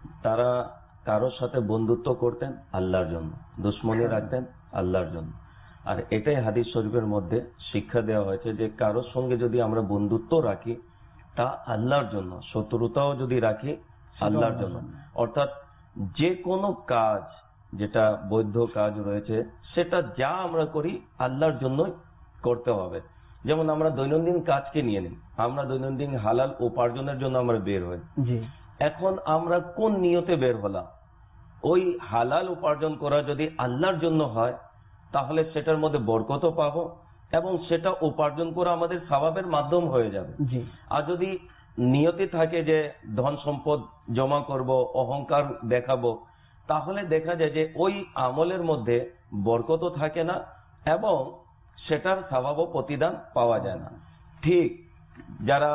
তারা কারোর সাথে বন্ধুত্ব করতেন আল্লাহর জন্য, দুশ্মনী রাখতেন আল্লাহর জন্য। আর এটাই হাদিস শরীফের মধ্যে শিক্ষা দেওয়া হয়েছে যে কারোর সঙ্গে যদি আমরা বন্ধুত্ব রাখি তা আল্লাহর জন্য, শত্রুতাও যদি রাখি আল্লাহর জন্য। অর্থাৎ যে কোনো কাজ যেটা বৈধ কাজ রয়েছে সেটা যা আমরা করি আল্লাহর জন্যই করতে হবে। যেমন আমরা দৈনন্দিন কাজকে নিয়ে নিই, আমরা দৈনন্দিন হালাল উপার্জনের জন্য আমরা বের হই। এখন আমরা কোন নিয়তে বের হলাম? ওই হালাল উপার্জন করা যদি আল্লাহর জন্য হয় তাহলে সেটার মধ্যে বরকতও পাবো এবং সেটা উপার্জন করা আমাদের স্বভাবের মাধ্যম হয়ে যাবে। আর যদি নিয়তি থাকে যে ধন সম্পদ জমা করব, অহংকার দেখাবো, তাহলে দেখা যায় যে ওই আমলের মধ্যে বরকতও থাকে না এবং সেটার স্বভাব প্রতিদান পাওয়া যায় না। ঠিক যারা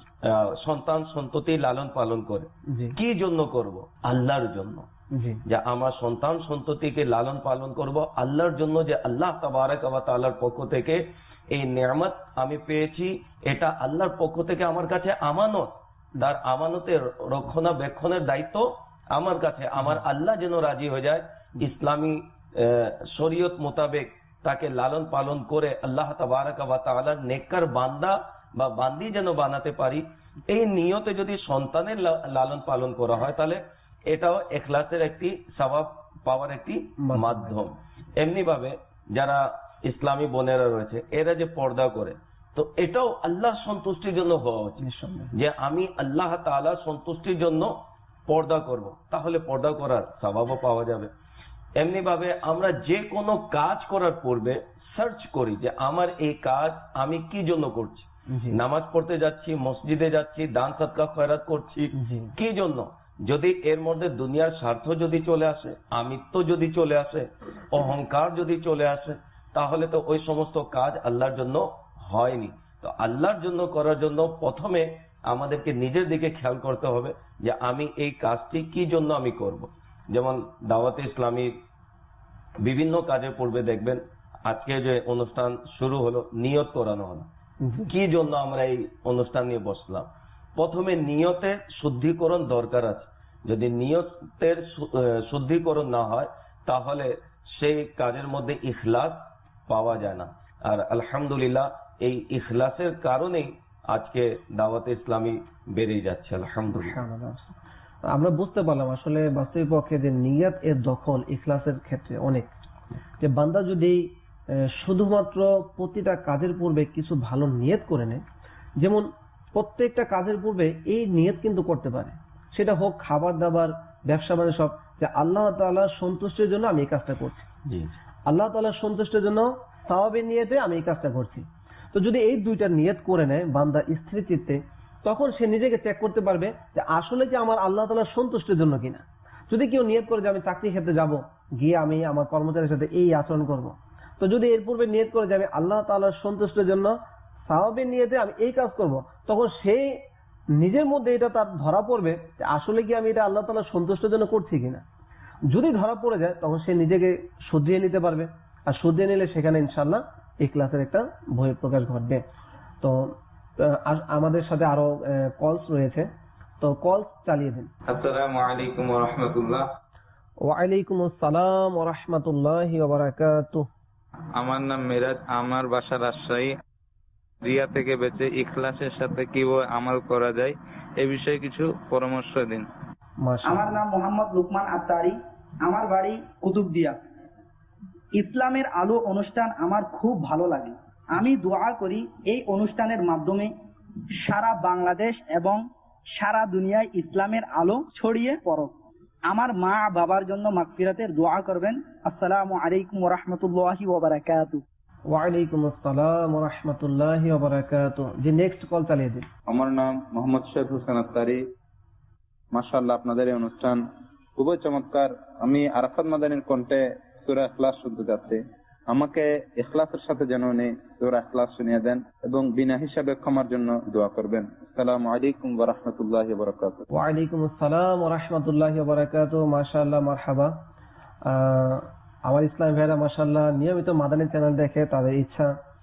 সন্তান সন্ততি লালন পালন করে, কি জন্য করব? আল্লাহর জন্য। যে আমার সন্তান সন্ততিকে লালন পালন করব আল্লাহর জন্য, যে আল্লাহ তাবারক ওয়া তাআলার পক্ষ থেকে এই নেয়ামত আমি পেয়েছি, এটা আল্লাহর পক্ষ থেকে আমার কাছে আমানত, তার আমানতের রক্ষণাবেক্ষণের দায়িত্ব আমার কাছে। আমার আল্লাহ যেন রাজি হয়ে যায়, ইসলামী শরীয়ত মোতাবেক তাকে লালন পালন করে আল্লাহ তাবারক ওয়া তাআলার নেককার বান্দা বা বান্দি যেন বানাতে পারি, এই নিয়তে যদি সন্তানের লালন পালন করা হয় তাহলে এটাও ইখলাসের একটি সওয়াব পাওয়ার একটি মাধ্যম। এমনি ভাবে যারা ইসলামী বোনেরা রয়েছে এরা যে পর্দা করে, তো এটাও আল্লাহর সন্তুষ্টির জন্য হওয়া উচিত, যে আমি আল্লাহ তাআলার সন্তুষ্টির জন্য পর্দা করব, তাহলে পর্দা করার সওয়াবও পাওয়া যাবে। এমনি ভাবে আমরা যে কোনো কাজ করার পূর্বে সার্চ করি যে আমার এই কাজ আমি কি জন্য করছি। নামাজ পড়তে যাচ্ছি, মসজিদে যাচ্ছি, দান সদকা খয়রাত করছি, কি জন্য? যদি এর মধ্যে দুনিয়ার স্বার্থ যদি চলে আসে, আমিত্ব যদি চলে আসে, অহংকার যদি চলে আসে, তাহলে তো ওই সমস্ত কাজ আল্লাহর জন্য হয়নি। তো আল্লাহর জন্য করার জন্য প্রথমে আমাদেরকে নিজের দিকে খেয়াল করতে হবে যে আমি এই কাজটি কি জন্য আমি করব। যেমন দাওয়াতে ইসলামী বিভিন্ন কাজের পূর্বে দেখবেন আজকে যে অনুষ্ঠান শুরু হলো, নিয়ত করানো হলো, কি জন্য আমরা এই অনুষ্ঠান নিয়ে বসলাম। প্রথমে নিয়তের শুদ্ধিকরণ দরকার আছে। যদি নিয়তের শুদ্ধিকরণ না হয় তাহলে সেই কাজের মধ্যে ইখলাস পাওয়া যায় না। আর আলহামদুলিল্লাহ এই ইখলাসের কারণেই আজকে দাওয়াতে ইসলামী বেড়ে যাচ্ছে আলহামদুলিল্লাহ। আমরা বুঝতে পারলাম আসলে বাস্তবিক পক্ষে যে নিয়ত এর দখল ইখলাসের ক্ষেত্রে অনেক, যে বান্দা যদি শুধুমাত্র প্রতিটা কাজের পূর্বে কিছু ভালো নিয়ত করে নেয়, যেমন প্রত্যেকটা কাজের পূর্বে এই নিয়ত কিন্তু করতে পারে, সেটা হোক খাবার দাবার, ব্যবসা বাণিজ্য, সব, যে আল্লাহ তাআলার সন্তুষ্টির জন্য আমি এই কাজটা করছি, আল্লাহ তাআলার সন্তুষ্টির জন্য সওয়াবের নিয়তে আমি এই কাজটা করছি। তো যদি এই দুইটা নিয়ত করে নেয় বান্দা স্থির চিত্তে, তখন সে নিজেকে চেক করতে পারবে যে আসলে কি আমার আল্লাহ তাআলার সন্তুষ্টির জন্য কিনা। যদি কেউ নিয়ত করে যে আমি চাকরি ক্ষেত্রে যাব, গিয়ে আমি আমার কর্মচারীর সাথে এই আচরণ করব, তো যদি এর পূর্বে নিয়ত করে যে আমি আল্লাহ তাআলার সন্তুষ্টির জন্য সওয়াবের নিয়তে আমি এই কাজ করব, তখন সেই নিজের মধ্যে এটা তার ধরা পড়বে যে আসলে কি আমি এটা আল্লাহ তাআলার সন্তুষ্টির জন্য করছি কিনা। যদি ধরা পড়ে যায় তখন সে নিজেকে শুধরিয়ে নিতে পারবে, আর শুধরিয়ে নিলে সেখানে ইনশাআল্লাহ ইখলাসের একটা বহিঃপ্রকাশ ঘটবে। তো আমাদের সাথে আরো কলস রয়েছে, তো কলস চালিয়ে দিন। আসসালামু আলাইকুম ওয়া রাহমাতুল্লাহ। ওয়া আলাইকুম আসসালাম ওয়া রাহমাতুল্লাহি ওয়া বারাকাতুহু। আমার নাম মিরাজ, আমার বাসা রাজশাহী। রিয়া থেকে বেঁচে ইখলাসের সাথে কিভাবে আমল করা যায় এই বিষয়ে কিছু পরামর্শ দিন। আমার নাম মোহাম্মদ লুকমান আত্তারি, আমার বাড়ি কুতুবদিয়া। ইসলামের আলো অনুষ্ঠান আমার খুব ভালো লাগে। আমি দোয়া করি এই অনুষ্ঠানের মাধ্যমে সারা বাংলাদেশ এবং সারা দুনিয়ায় ইসলামের আলো ছড়িয়ে পড়ুক। আমার মা বাবার জন্য মাগফিরাতের দোয়া করবেন। আসসালামু আলাইকুম ওয়া রাহমাতুল্লাহি ওয়া বারাকাতুহু। ওয়া আলাইকুম আসসালাম ওয়া রাহমাতুল্লাহি ওয়া বারাকাতুহু। জি, নেক্সট কল চালিয়ে দিন। আমার নাম মোহাম্মদ শেখ হোসেন আত্তারি। মাশাআল্লাহ, আপনাদের এই অনুষ্ঠান খুবই চমৎকার। আমি আরাফাত মাদানীর কণ্ঠে সূরা ইখলাস শুনতে যাচ্ছি। আমাকে ইখলাসের সাথে যেন উনি সূরা ইখলাস শুনিয়ে দেন এবং বিনা হিসাবে ক্ষমার জন্য দোয়া করবেন। আসসালামু আলাইকুম ওয়া রাহমাতুল্লাহি ওয়া বারাকাতুহু। ওয়া আলাইকুম আসসালাম ওয়া রাহমাতুল্লাহি ওয়া বারাকাতুহু। মাশাআল্লাহ, মারহাবা। আমার ইসলাম ভাইরা মাশাআল্লাহ নিয়মিত মাদানী চ্যানেল দেখে, তাদের ইচ্ছা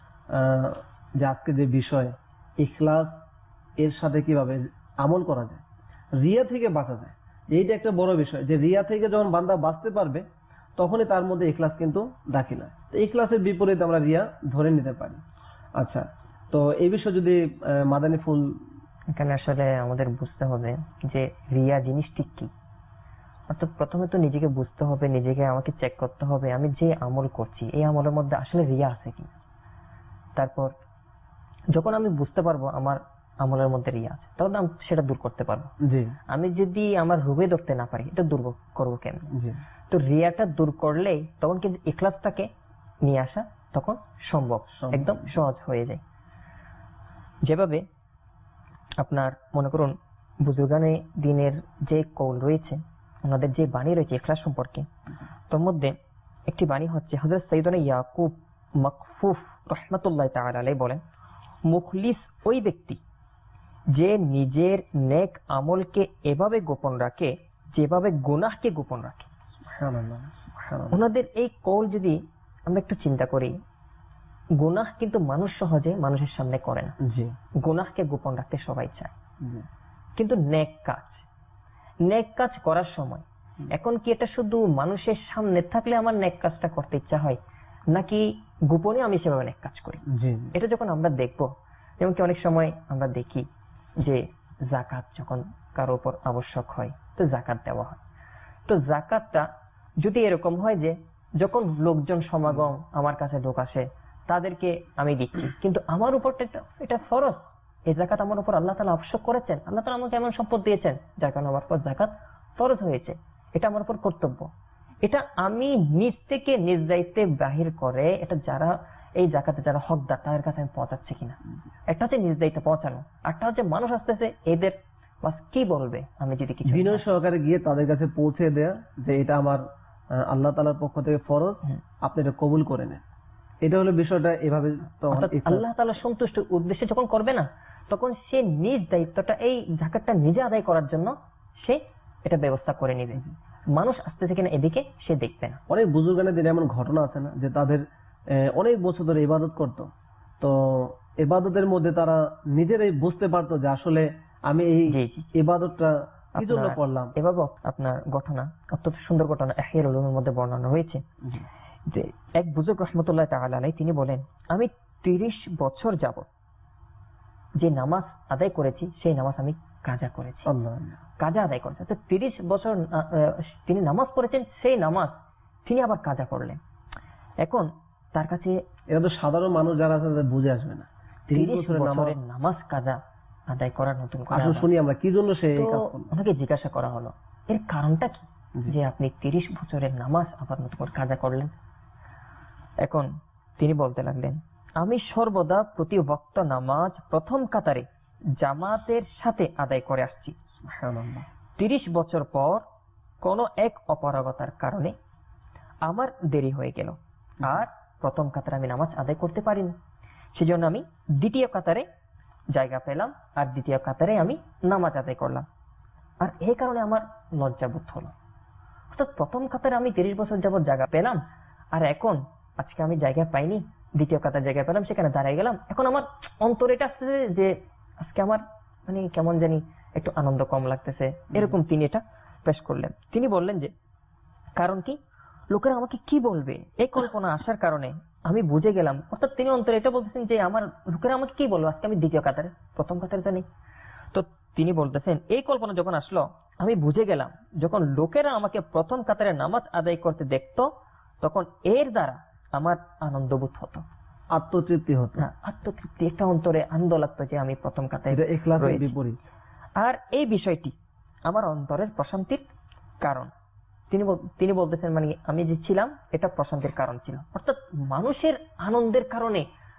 যে আজকে যে বিষয় ইখলাস, এর সাথে কিভাবে আমল করা যায়, রিয়া থেকে বাঁচা যায়। এইটা একটা বড় বিষয় যে রিয়া থেকে যখন বান্দা বাঁচতে পারবে তখনই তার মধ্যে ইখলাস কিন্তু দাখিল হয়। তো ইখলাসের বিপরীত আমরা রিয়া ধরে নিতে পারি। আচ্ছা, তো এই বিষয়ে যদি মাদানী ফুল। এখানে আসলে আমাদের বুঝতে হবে যে রিয়া জিনিসটি কি। অর্থাৎ প্রথমে তো নিজেকে বুঝতে হবে, নিজেকে আমাকে চেক করতে হবে আমি যে আমল করছি এই আমলের মধ্যে আসলে রিয়া আছে কি। তারপর যখন আমি বুঝতে পারবো আমার আমলের মধ্যে রিয়া আছে তখন আমি সেটা দূর করতে পারবো। আমি যদি আমার রূপে ধরতে না পারি এটা দূর করবো কেন? তো রিয়াটা দূর করলেই তখন কিন্তু ইখলাসটাকে নিয়ে আসা তখন সম্ভব, একদম সহজ হয়ে যায়। যেভাবে আপনার মনে করুন বুজুর্গানে দিনের যে কৌল রয়েছে, ওনাদের যে বাণী রয়েছে ইখলাস সম্পর্কে, তোর মধ্যে একটি বাণী হচ্ছে হযরত সাইয়্যিদুনা ইয়াকুব মাকফুফ রাহমাতুল্লাহি তাআলা আলাইহি বলেন, মুখলিস ওই ব্যক্তি যে নিজের নেক আমলকে এভাবে গোপন রাখে যেভাবে গুনাহকে গোপন রাখে। ওনাদের এই কৌল যদি আমরা একটু চিন্তা করি, গুনাহ কিন্তু মানুষ সহজে মানুষের সামনে করে না, গুনাহকে গোপন রাখতে সবাই চায়, কিন্তু নেক কাজ করার সময় এখন কি এটা শুধু মানুষের সামনে থাকলে আমার নেক কাজটা করতে ইচ্ছা হয় নাকি গোপনে আমি সেভাবে নেক কাজ করি? এটা যখন আমরা দেখবো, যেমন কি অনেক সময় আমরা দেখি যে যাকাত যখন কারো উপর আবশ্যক হয় তো যাকাত দেওয়া হয়। তো যাকাতটা যদি এরকম হয় যে যখন লোকজন সমাগম আমার কাছে লোক আসে তাদেরকে আমি দিচ্ছি, কিন্তু আমার উপর এটা ফরজ, এই যাকাত আমার উপর আল্লাহ তাআলা আবশ্যক করেছেন, আল্লাহ তাআলা আমাকে এমন সম্পদ দিয়েছেন যার কারণে আমার উপর যাকাত ফরজ হয়েছে, এটা আমার উপর কর্তব্য। এটা আমি নিজ থেকে নিজ দায়িত্বে বাহির করে এটা যারা এই যাকাতে যারা হকদার তাদের কাছে আমি পৌঁছাচ্ছি কিনা, একটা হচ্ছে নিজ দায়িত্বে পৌঁছানো, একটা হচ্ছে মানুষ আসতেছে এদের কি বলবে আমি যদি কিছু বিনয় সহকারে গিয়ে তাদের কাছে পৌঁছে দেয়া যে এটা আমার আল্লাহ তাআলার পক্ষ থেকে ফরজ, আপনি এটা কবুল করে নেন। এটা হলো বিষয়টা। এভাবে আল্লাহ তাআলা সন্তুষ্ট উদ্দেশ্যে যখন করবে না তখন সে নিজ দায়িত্বটা এই যাকাতটা নিজে আদায় করার জন্য সে এটা ব্যবস্থা করে নেবে, মানুষ আসতেছে কিনা এদিকে সে দেখবে না। অনেক বুজুর্গানের দিনে এমন ঘটনা আছে না যে তাদের অনেক বছর ধরে ইবাদত করত, তো ইবাদতের মধ্যে তারা নিজেরাই বুঝতে পারতো যে আসলে আমি এই ইবাদতটা কি জন্য করলাম। এভাবে আপনার ঘটনা অত্যন্ত সুন্দর ঘটনা ইহইয়া উলুমের মধ্যে বর্ণনা রয়েছে যে এক বুজুর্গ রাহমাতুল্লাহি তাআলা আলাইহি তিনি বলেন, আমি 30 বছর যাবত যে নামাজ আদায় করেছি সেই নামাজ আমি কাজা করেছি, কাজা আদায় করেছেন। তো 30 বছর তিনি নামাজ পড়েছেন, সেই নামাজ তিনি আবার কাজা করলেন। এখন তার কাছে এটা তো সাধারণ মানুষ যারা আছে তাদের বুঝে আসবে না, 30 বছরের নামাজ কাজা আদায় করার নতুন করে শুনি আমরা কি জন্য সে এই কাজ করলো। ওনাকে জিজ্ঞাসা করা হলো এর কারণটা কি, যে আপনি 30 বছরের নামাজ আবার নতুন করে কাজা করলেন। এখন তিনি বলতে লাগলেন, আমি সর্বদা প্রতি ওয়াক্ত নামাজ প্রথম কাতারে জামাতের সাথে আদায় করে আসছি। 30 বছর পর কোন এক অপারগতার কারণে আমার দেরি হয়ে গেল আর প্রথম কাতারে আমি নামাজ আদায় করতে পারিনি, সেজন্য আমি দ্বিতীয় কাতারে জায়গা পেলাম আর দ্বিতীয় কাতারে আমি নামাজ আদায় করলাম, আর এই কারণে আমার লজ্জাবোধ হলো। অর্থাৎ প্রথম কাতারে আমি 30 বছর যাবত জায়গা পেলাম আর এখন আজকে আমি জায়গা পাইনি, দ্বিতীয় কাতার জায়গা পেলাম সেখানে দাঁড়িয়ে গেলাম, এখন আমার অন্তরে এটা আসতেছে যে আজকে আমার মানে কেমন জানি একটু আনন্দ কম লাগতেছে, এরকম তিনি এটা পেশ করলেন। তিনি বললেন যে কারণ কি, লোকেরা আমাকে কি বলবে এই কল্পনা আসার কারণে আমি বুঝে গেলাম। অর্থাৎ তিনি অন্তরে এটা বলতেছেন যে আমার লোকেরা আমাকে কি বলবো, আজকে আমি দ্বিতীয় কাতারে প্রথম কাতারে তো নেই। তো তিনি বলতেছেন এই কল্পনা যখন আসলো আমি বুঝে গেলাম যখন লোকেরা আমাকে প্রথম কাতারে নামাজ আদায় করতে দেখতো তখন এর দ্বারা আমার আনন্দবোধ হতো, আত্মতৃপ্তি হতো, আত্মতৃপ্তি, একটা অন্তরে আনন্দ লাগতো যে আমি প্রথম কাতারে। আর এই বিষয়টি আমার অন্তরের প্রশান্তির কারণ। তিনি বলতেছেন মানে আমি যে ছিলাম এটা প্রশান্তির কারণ ছিল। অর্থাৎ মানুষের আনন্দের কারণে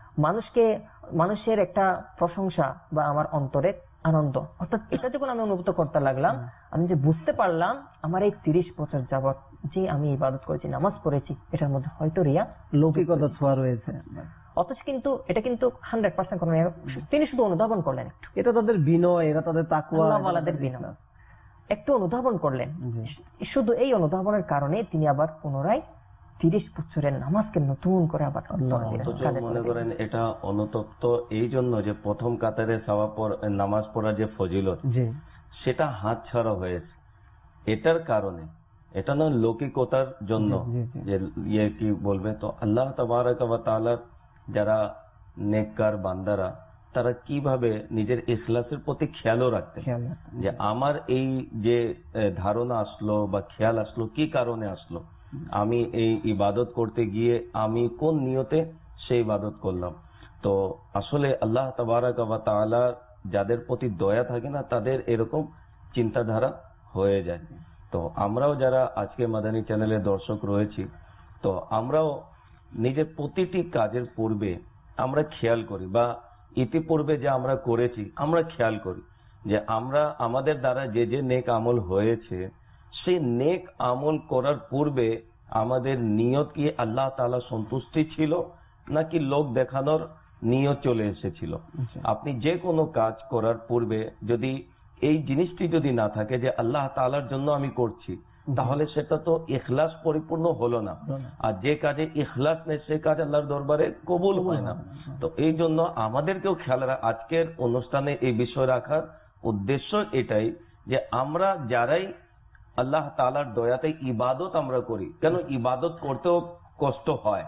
মানুষের একটা প্রশংসা বা আমার অন্তরের আনন্দ, অর্থাৎ এটা যখন আমি অনুভূত করতে লাগলাম আমি যে বুঝতে পারলাম আমার এই 30 বছর যাবত যে আমি ইবাদত করেছি নামাজ পড়েছি এটার মধ্যে হয়তো রিয়া লৌকিকতা ছোঁয়া রয়েছে, অথচ কিন্তু এটা কিন্তু 100% কোনো তিনি শুধু অনুধাবন করলেন। এটা তাদের বিনয়, এটা তাদের তাকওয়া, আল্লাহওয়ালাদের বিনয় একটু অনুধাবন করলেন। শুধু এই অনুধাবনের কারণে তিনি আবার পুনরায় 30 বছরের নামাজকে নতুন করে আবার মনে করেন এটা অনুতপ্ত এই জন্য যে প্রথম কাতারে নামাজ পড়ার যে ফজিলত সেটা হাত ছাড়া হয়েছে, এটার কারণে, এটা নয় লৌকিকতার জন্য যে ইয়ে কি বলবে। তো আল্লাহ তাবারাক ওয়া তাআলার যারা নেককার বান্দারা, তারা কিভাবে নিজের ইখলাসের প্রতি খেয়ালও রাখতেন, যে আমার এই যে ধারণা আসলো বা খেয়াল আসলো কি কারণে আসলো, আমি এই ইবাদত করতে গিয়ে আমি কোন নিয়তে সেই ইবাদত করলাম। তো আসলে আল্লাহ তাবারাক ওয়া তাআলা যাদের প্রতি দয়া থাকে না, তাদের এরকম চিন্তাধারা হয়ে যায়। তো আমরাও যারা আজকে মাদানী চ্যানেলের দর্শক রয়েছি, তো আমরাও নিজের প্রতিটি কাজের পূর্বে আমরা খেয়াল করি, বা ইতিপূর্বে যে আমরা করেছি আমরা খেয়াল করি যে আমরা আমাদের দ্বারা যে যে নেক আমল হয়েছে, সেই নেক আমল করার পূর্বে আমাদের নিয়ত কি আল্লাহ তাআলা সন্তুষ্টি ছিল নাকি লোক দেখানোর নিয়ত চলে এসেছিল। আপনি যে কোনো কাজ করার পূর্বে যদি এই জিনিসটি যদি না থাকে যে আল্লাহ তাআলার জন্য আমি করছি, তাহলে সেটা তো ইখলাস পরিপূর্ণ হলো না। আর যে কাজে ইখলাস নেই সে কাজ আল্লাহর দরবারে কবুল হয় না। তো এই জন্য আমাদেরকেও খেয়াল আজকের অনুষ্ঠানে এই বিষয় রাখার উদ্দেশ্য এটাই যে আমরা যারাই আল্লাহ তাআলার দয়াতে ইবাদত আমরা করি, কেন ইবাদত করতেও কষ্ট হয়,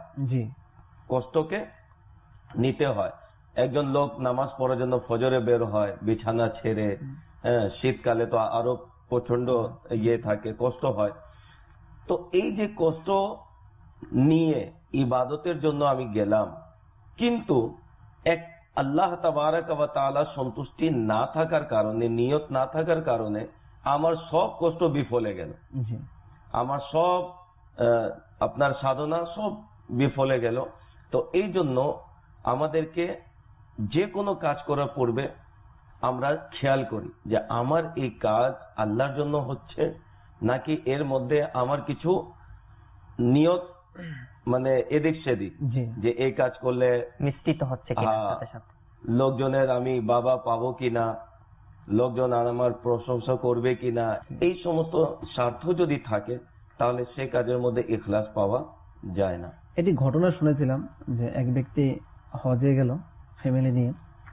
কষ্টকে নিতে হয়। একজন লোক নামাজ পড়ার জন্য ফজরে বের হয় বিছানা ছেড়ে, শীতকালে তো আরো প্রচন্ড ইয়ে থাকে, কষ্ট হয়। তো এই যে কষ্ট নিয়ে ইবাদতের জন্য আমি গেলাম, কিন্তু এক আল্লাহ তাবারাক ওয়া তাআলা সন্তুষ্টি না থাকার কারণে, নিয়ত না থাকার কারণে আমার সব কষ্ট বিফলে গেল, আমার সব আপনার সাধনা সব বিফলে গেল। তো এই জন্য আমাদেরকে যে কোনো কাজ করার পূর্বে আমরা খেয়াল করি যে আমার এই কাজ আল্লাহর জন্য হচ্ছে নাকি এর মধ্যে আমার কিছু নিয়ত মানে এদিক সেদিক, যে এই কাজ করলে মিশ্রিত হচ্ছে লোকজনের আমি বাবা পাবো কিনা, লোকজন আমার প্রশংসা করবে কিনা, এই সমস্ত স্বার্থ যদি থাকে তাহলে সে কাজের মধ্যে ইখলাস পাওয়া যায় না। এটি ঘটনা শুনেছিলাম যে এক ব্যক্তি হজে গেল ফ্যামিলি নিয়ে।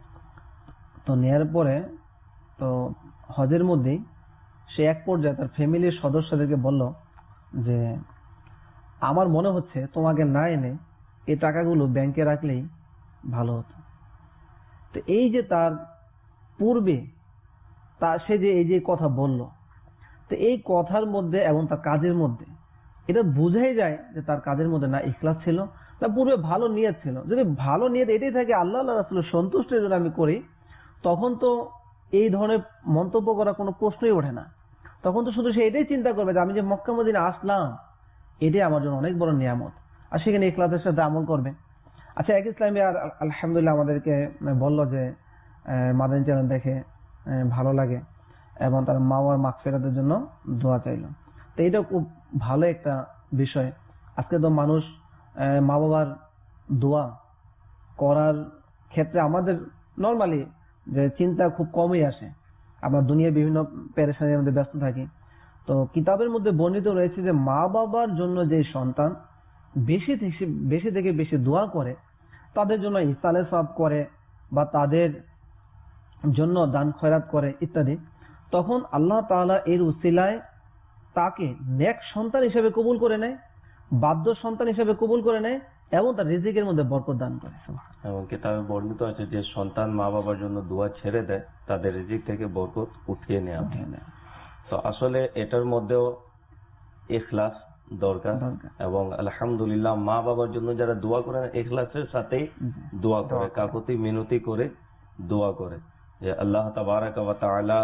তো নেয়ার পরে তো হজের মধ্যেই সে এক পর্যায়ে তার ফ্যামিলির সদস্যদেরকে বলল যে আমার মনে হচ্ছে তোমাকে না এনে এই টাকাগুলো ব্যাংকে রাখলেই ভালো হতো। তো এই যে তার পূর্বে সে যে এই যে কথা বলল, তো এই কথার মধ্যে এবং তার কাজের মধ্যে এটা বুঝাই যায় যে তার কাজের মধ্যে না ইখলাস ছিল, না পূর্বে ভালো নিয়ত ছিল। যদি ভালো নিয়ত এটাই থাকে আল্লাহ রাসূলের সন্তুষ্টির জন্য আমি করি, তখন তো এই ধরনের মন্তব্য করা কোনো প্রশ্নই ওঠে না। তখন তো শুধু সে এটাই চিন্তা করবে যে আমি যে মক্কা মদিনা আসলাম এটাই আমার জন্য অনেক বড় নিয়ামত, আর সেখানে ইখলাসের সাথে আমল করবে। আচ্ছা, এক ইসলামী আর আলহামদুলিল্লাহ আমাদেরকে বলল যে মাদানী চ্যানেল দেখে ভালো লাগে এবং তার মা বাবার মাগফিরাতের জন্য দোয়া চাইলো। তো এটা খুব ভালো একটা বিষয়। আজকে তো মানুষ মা বাবার দোয়া করার ক্ষেত্রে আমাদের নর্মালি যে চিন্তা খুব কমই আসে, আমরা দুনিয়ার বিভিন্ন পেরেশানির মধ্যে ব্যস্ত থাকি। তো কিতাবের মধ্যে বর্ণিত রয়েছে যে মা বাবার জন্য যে সন্তান বেশি থেকে বেশি দোয়া করে, তাদের জন্য ইসালে সওয়াব করে বা তাদের জন্য দান খয়রাত করে ইত্যাদি, তখন আল্লাহ তাআলা এর উসিলায় তাকে নেক সন্তান হিসেবে কবুল করে নেয়, বাধ্য সন্তান হিসেবে কবুল করে নেয় এবং তার রিজিকের মধ্যে বরকত দান করে। এবং কিতাবে বর্ণিত আছে যে সন্তান মা বাবার জন্য দোয়া ছেড়ে দেয়, তাদের রিজিক থেকে বরকত উঠিয়ে নেয়। তো আসলে এটার মধ্যেও ইখলাস দরকার। এবং আলহামদুলিল্লাহ মা বাবার জন্য যারা দোয়া করে ইখলাসের সাথেই দোয়া করে, কাকুতি মিনতি করে দোয়া করে যে আল্লাহ তাবারাক ওয়া তাআলা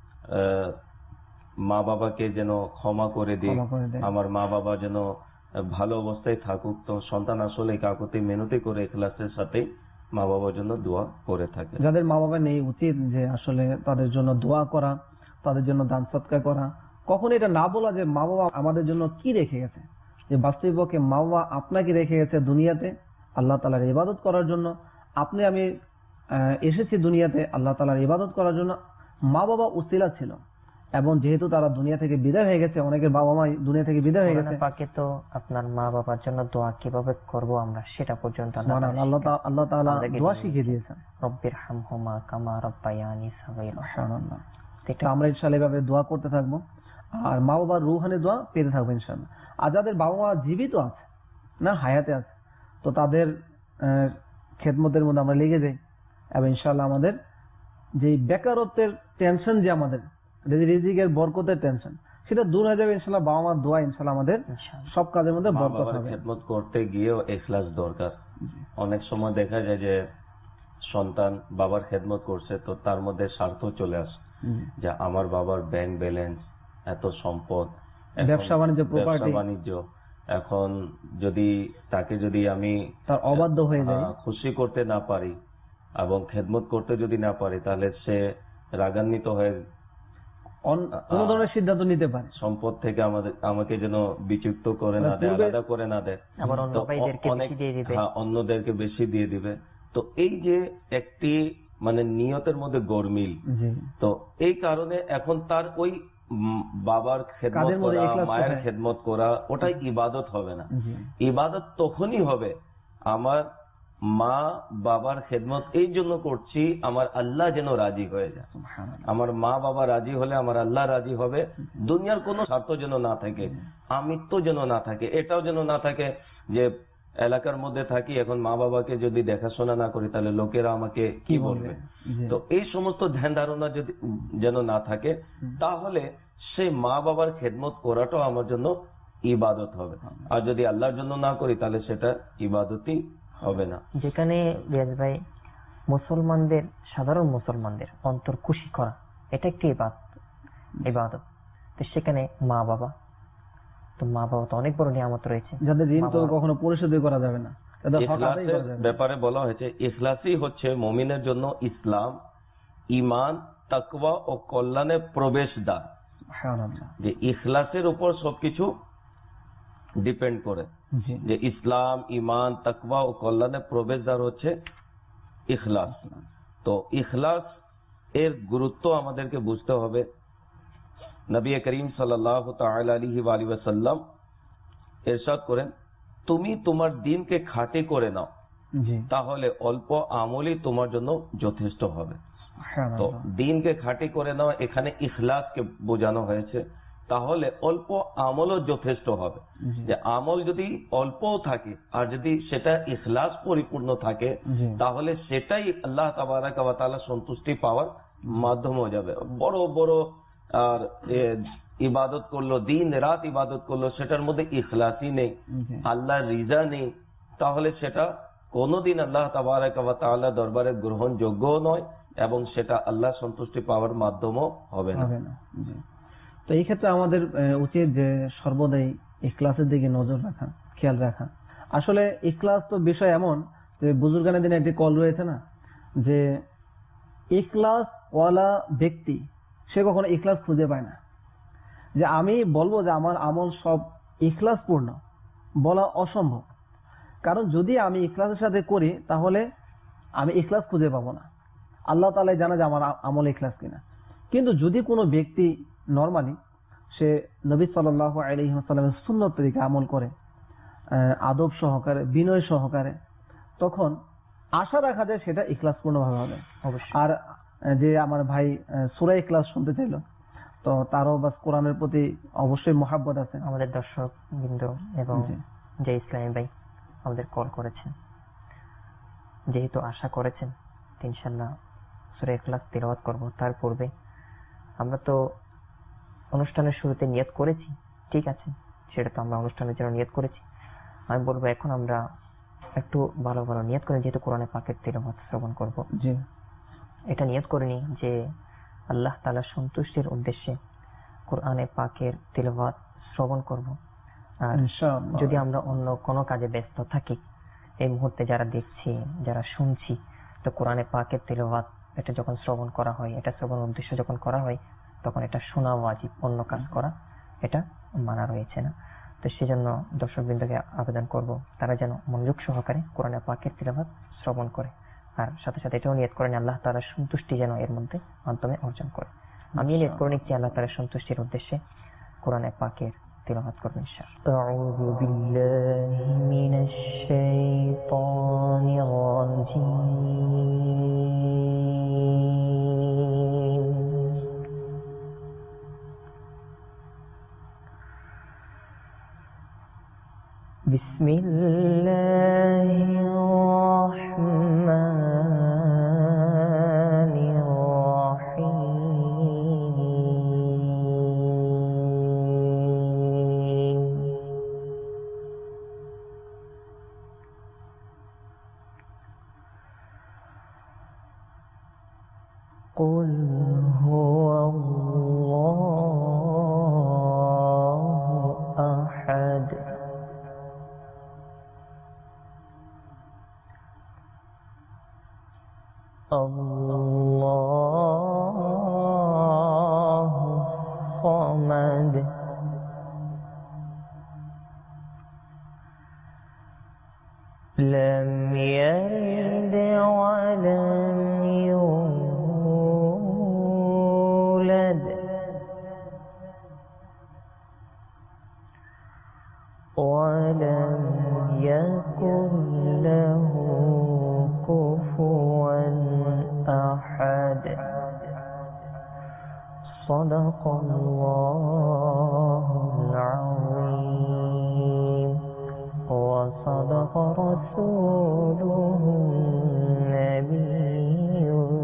মা বাবাকে যেন ক্ষমা করে দিক, আমার মা বাবা যেন ভালো অবস্থায় থাকুক। তো সন্তান আসলে কাকুতি মিনতি করে ইখলাসের সাথে মা বাবার জন্য দোয়া করে থাকে। যাদের মা বাবা নেই উচিত যে আসলে তাদের জন্য দোয়া করা, তাদের জন্য দান সদকা করা। কখন এটা না বলা যে মা বাবা আমাদের জন্য কি রেখে গেছে, যে বাস্তবিকপক্ষে মা বাবা আপনাকে রেখে গেছে দুনিয়াতে আল্লাহ তাআলার ইবাদত করার জন্য। আপনি আমি এসেছি দুনিয়াতে আল্লাহ তাআলার ইবাদত করার জন্য। মা বাবা উসিলা ছিল, এবং যেহেতু তারা দুনিয়া থেকে বিদায় হয়ে গেছে, অনেকের বাবা মা দুনিয়া থেকে বিদায় হয়ে গেছে, পাকে তো আপনার মা বাবার জন্য দোয়া কিভাবে করব আমরা সেটা পর্যন্ত আল্লাহ তাআলা দোয়া শিখিয়ে দিয়েছেন, রব্বির হামহুমা কামা রাব্বায়ানি সাগীরা। সুবহানাল্লাহ। আমরা ইনশাআল্লাহ এভাবে দোয়া করতে থাকবো। আর মা বাবার রুহানি দোয়া পেতে থাকবো ইনশাআল্লাহ। আর যাদের বাবা মা জীবিত আছে না হায়াতে আছে, তো তাদের খেদমতের মধ্যে আমরা লেগে যাই এবং ইনশাআল্লাহ আমাদের যে বেকারত্বের টেনশন, যে আমাদের রিজিকের বরকতের টেনশন, সেটা দূর হয়ে যাবে ইনশাআল্লাহ। বাবা মার দোয়া ইনশাআল্লাহ আমাদের সব কাজের মধ্যে বরকত হবে। খেদমত করতে গিয়েও ইখলাস দরকার। অনেক সময় দেখা যায় যে সন্তান বাবার খেদমত করছে, তো তার মধ্যে স্বার্থ চলে আসে যে আমার বাবার ব্যাংক ব্যালেন্স, এত সম্পদ, ব্যবসা বাণিজ্য, এখন যদি তাকে যদি আমি তার অবাধ্য হয়ে যাই, খুশি করতে না পারি এবং খেদমত করতে যদি না পারি, তাহলে সে রাগান্বিত হয়ে কোন ধরনের সিদ্ধান্ত নিতে পারে, সম্পদ থেকে আমাকে যেন বিচ্যুত করে না দেয়, আলাদা করে না দেয়, অন্যদেরকে বেশি দিয়ে দিবে। তো এই যে একটি মানে নিয়তের মধ্যে গরমিল, তো এই কারণে এখন তার ওই বাবার খেদমত করা, মায়ের খেদমত করা, ওটাই ইবাদত হবে না। ইবাদত তখনই হবে আমার মা বাবার খেদমত এই জন্য করছি আমার আল্লাহ যেন রাজি হয়ে যায়। আমার মা বাবা রাজি হলে আমার আল্লাহ রাজি হবে। দুনিয়ার কোনো স্বার্থ যেন না থাকে, আমিত্ব যেন না থাকে, এটাও যেন না থাকে যে এলাকার মধ্যে থাকি, এখন মা বাবাকে যদি দেখাশোনা না করি তাহলে লোকেরা আমাকে কি বলবে। তো এই সমস্ত ধ্যান ধারণা যদি যেন না থাকে, তাহলে সেই মা বাবার খেদমত করাটাও আমার জন্য ইবাদত হবে। আর যদি আল্লাহর জন্য না করি তাহলে সেটা ইবাদতই হবে না। যেখানে রিয়াজ ভাই মুসলমানদের, সাধারণ মুসলমানদের অন্তর খুশি করা, এটা একটি ইবাদত। তো সেখানে মা বাবা, তো মা বাবা তো অনেক বড় নিয়ামত রয়েছে, যাদের ঋণ তো কখনো পরিশোধ করা যাবে না। ইখলাসের ব্যাপারে বলা হয়েছে, ইখলাসই হচ্ছে মুমিনের জন্য ইসলাম, ঈমান, তাকওয়া ও কল্যাণে প্রবেশদ্বার। যে ইখলাসের উপর সবকিছু ডিপেন্ড করে, যে ইসলাম, ঈমান, তাকওয়া ও কল্যাণে প্রবেশদ্বার হচ্ছে ইখলাস। তো ইখলাস এর গুরুত্ব আমাদেরকে বুঝতে হবে। নবী করিম সাল্লাল্লাহু তাআলা আলাইহি ওয়া আলিহি ওয়াসাল্লাম ইরশাদ করেন, তুমি তোমার দ্বীনকে খাঁটি করে নাও, তাহলে অল্প আমলই তোমার জন্য যথেষ্ট হবে। তো দ্বীনকে খাঁটি করে নাও, এখানে ইখলাসকে বোঝানো হয়েছে। তাহলে অল্প আমলও যথেষ্ট হবে। যে আমল যদি অল্পও থাকে আর যদি সেটা ইখলাস পরিপূর্ণ থাকে, তাহলে সেটাই আল্লাহ তাবারাকা ওয়া তাআলা সন্তুষ্টি পাওয়ার মাধ্যম হয়ে যাবে। বড় বড় আর ইবাদত করলো, দিন রাত ইবাদত করলো, সেটার মধ্যে ইখলাসই নেই, আল্লাহর রিজা নেই, তাহলে সেটা কোনোদিন আল্লাহ তাবারাকা ওয়া তাআলা দরবারে গ্রহণযোগ্য নয় এবং সেটা আল্লাহ সন্তুষ্টি পাওয়ার মাধ্যমও হবে না। তো এই ক্ষেত্রে আমাদের উচিত যে সর্বদাই ইখলাসের দিকে নজর রাখা, খেয়াল রাখা। আসলে ইখলাস তো বিষয় এমন যে বুজুর্গানের দিনে একটি কল রয়েছে না, যে ইখলাস ওয়ালা ব্যক্তি সে কখনো ইখলাস খুঁজে পায় না। যে আমি বলবো যে আমার আমল সব ইখলাস পূর্ণ, বলা অসম্ভব। কারণ যদি আমি ইখলাসের সাথে করি তাহলে আমি ইখলাস খুঁজে পাবো না। আল্লাহ তাআলা জানে যে আমার আমল ইখলাস কিনা। কিন্তু যদি কোনো ব্যক্তি নরমালি সে নবী সাল্লাল্লাহু আলাইহি ওয়াসাল্লামের সুন্নত তরিকা আমল করে, আদব সহকারে, বিনয় সহকারে, তখন আশা রাখা যায় সেটা ইখলাসপূর্ণ ভাবে হবে। আর যে আমার ভাই সূরা ইখলাস শুনতে চাইল, তো তারও বাস কোরআনের প্রতি অবশ্যই মহাব্বত আছে। আমাদের দর্শক বৃন্দ এবং যে ইসলামী ভাই আমাদের কল করেছেন, যেহেতু আশা করেছেন ইনশাআল্লাহ সূরা ইখলাস তিলাওয়াত করব, তার পূর্বে আমরা তো অনুষ্ঠানের শুরুতে নিয়ত করেছি, ঠিক আছে, সেটা তো আমরা অনুষ্ঠানের জন্য নিয়ত করেছি। আমি বলবো এখন আমরা একটু ভালো ভালো নিয়ত করে, যেহেতু কোরআনে পাকের তিলাওয়াত শ্রবণ করব, এটা নিয়ত করে নি যে আল্লাহ তাআলার সন্তুষ্টির উদ্দেশ্যে কোরআনে পাকের তিলাওয়াত শ্রবণ করব। আর যদি আমরা অন্য কোনো কাজে ব্যস্ত থাকি, এই মুহূর্তে যারা দেখছি, যারা শুনছি, তো কোরআনে পাকের তিলাওয়াত এটা যখন শ্রবণ করা হয়, এটা শ্রবণ উদ্দেশ্য যখন করা হয়, তখন এটা শোনা ওয়াজিব, অন্য কাজ করা এটা মানা রয়েছে না। তো সেজন্য দর্শকবৃন্দকে আবেদন করব তারা যেন মনোযোগ সহকারে কোরআনে পাকের তিলাওয়াত শ্রবণ করে, আর সাথে সাথে এটাও নিয়ত করেন আল্লাহ তাআলার সন্তুষ্টি যেন এর মধ্যে মাধ্যমে অর্জন করে। আমি নিয়ত করে নিচ্ছি আল্লাহ তাআলার সন্তুষ্টির উদ্দেশ্যে কোরআনে পাকের তিলাওয়াত করব ইনশাআল্লাহ। আউযু বিল্লাহি মিনাশ শাইতানির রাজীম। বিসমিল্লাহির রহমানির রহিম। قل هو الله أحد الله الصمد لم يلد ولم يولد ولم يكن له كفوا أحد صدق الله العظيم وصدق رسوله النبي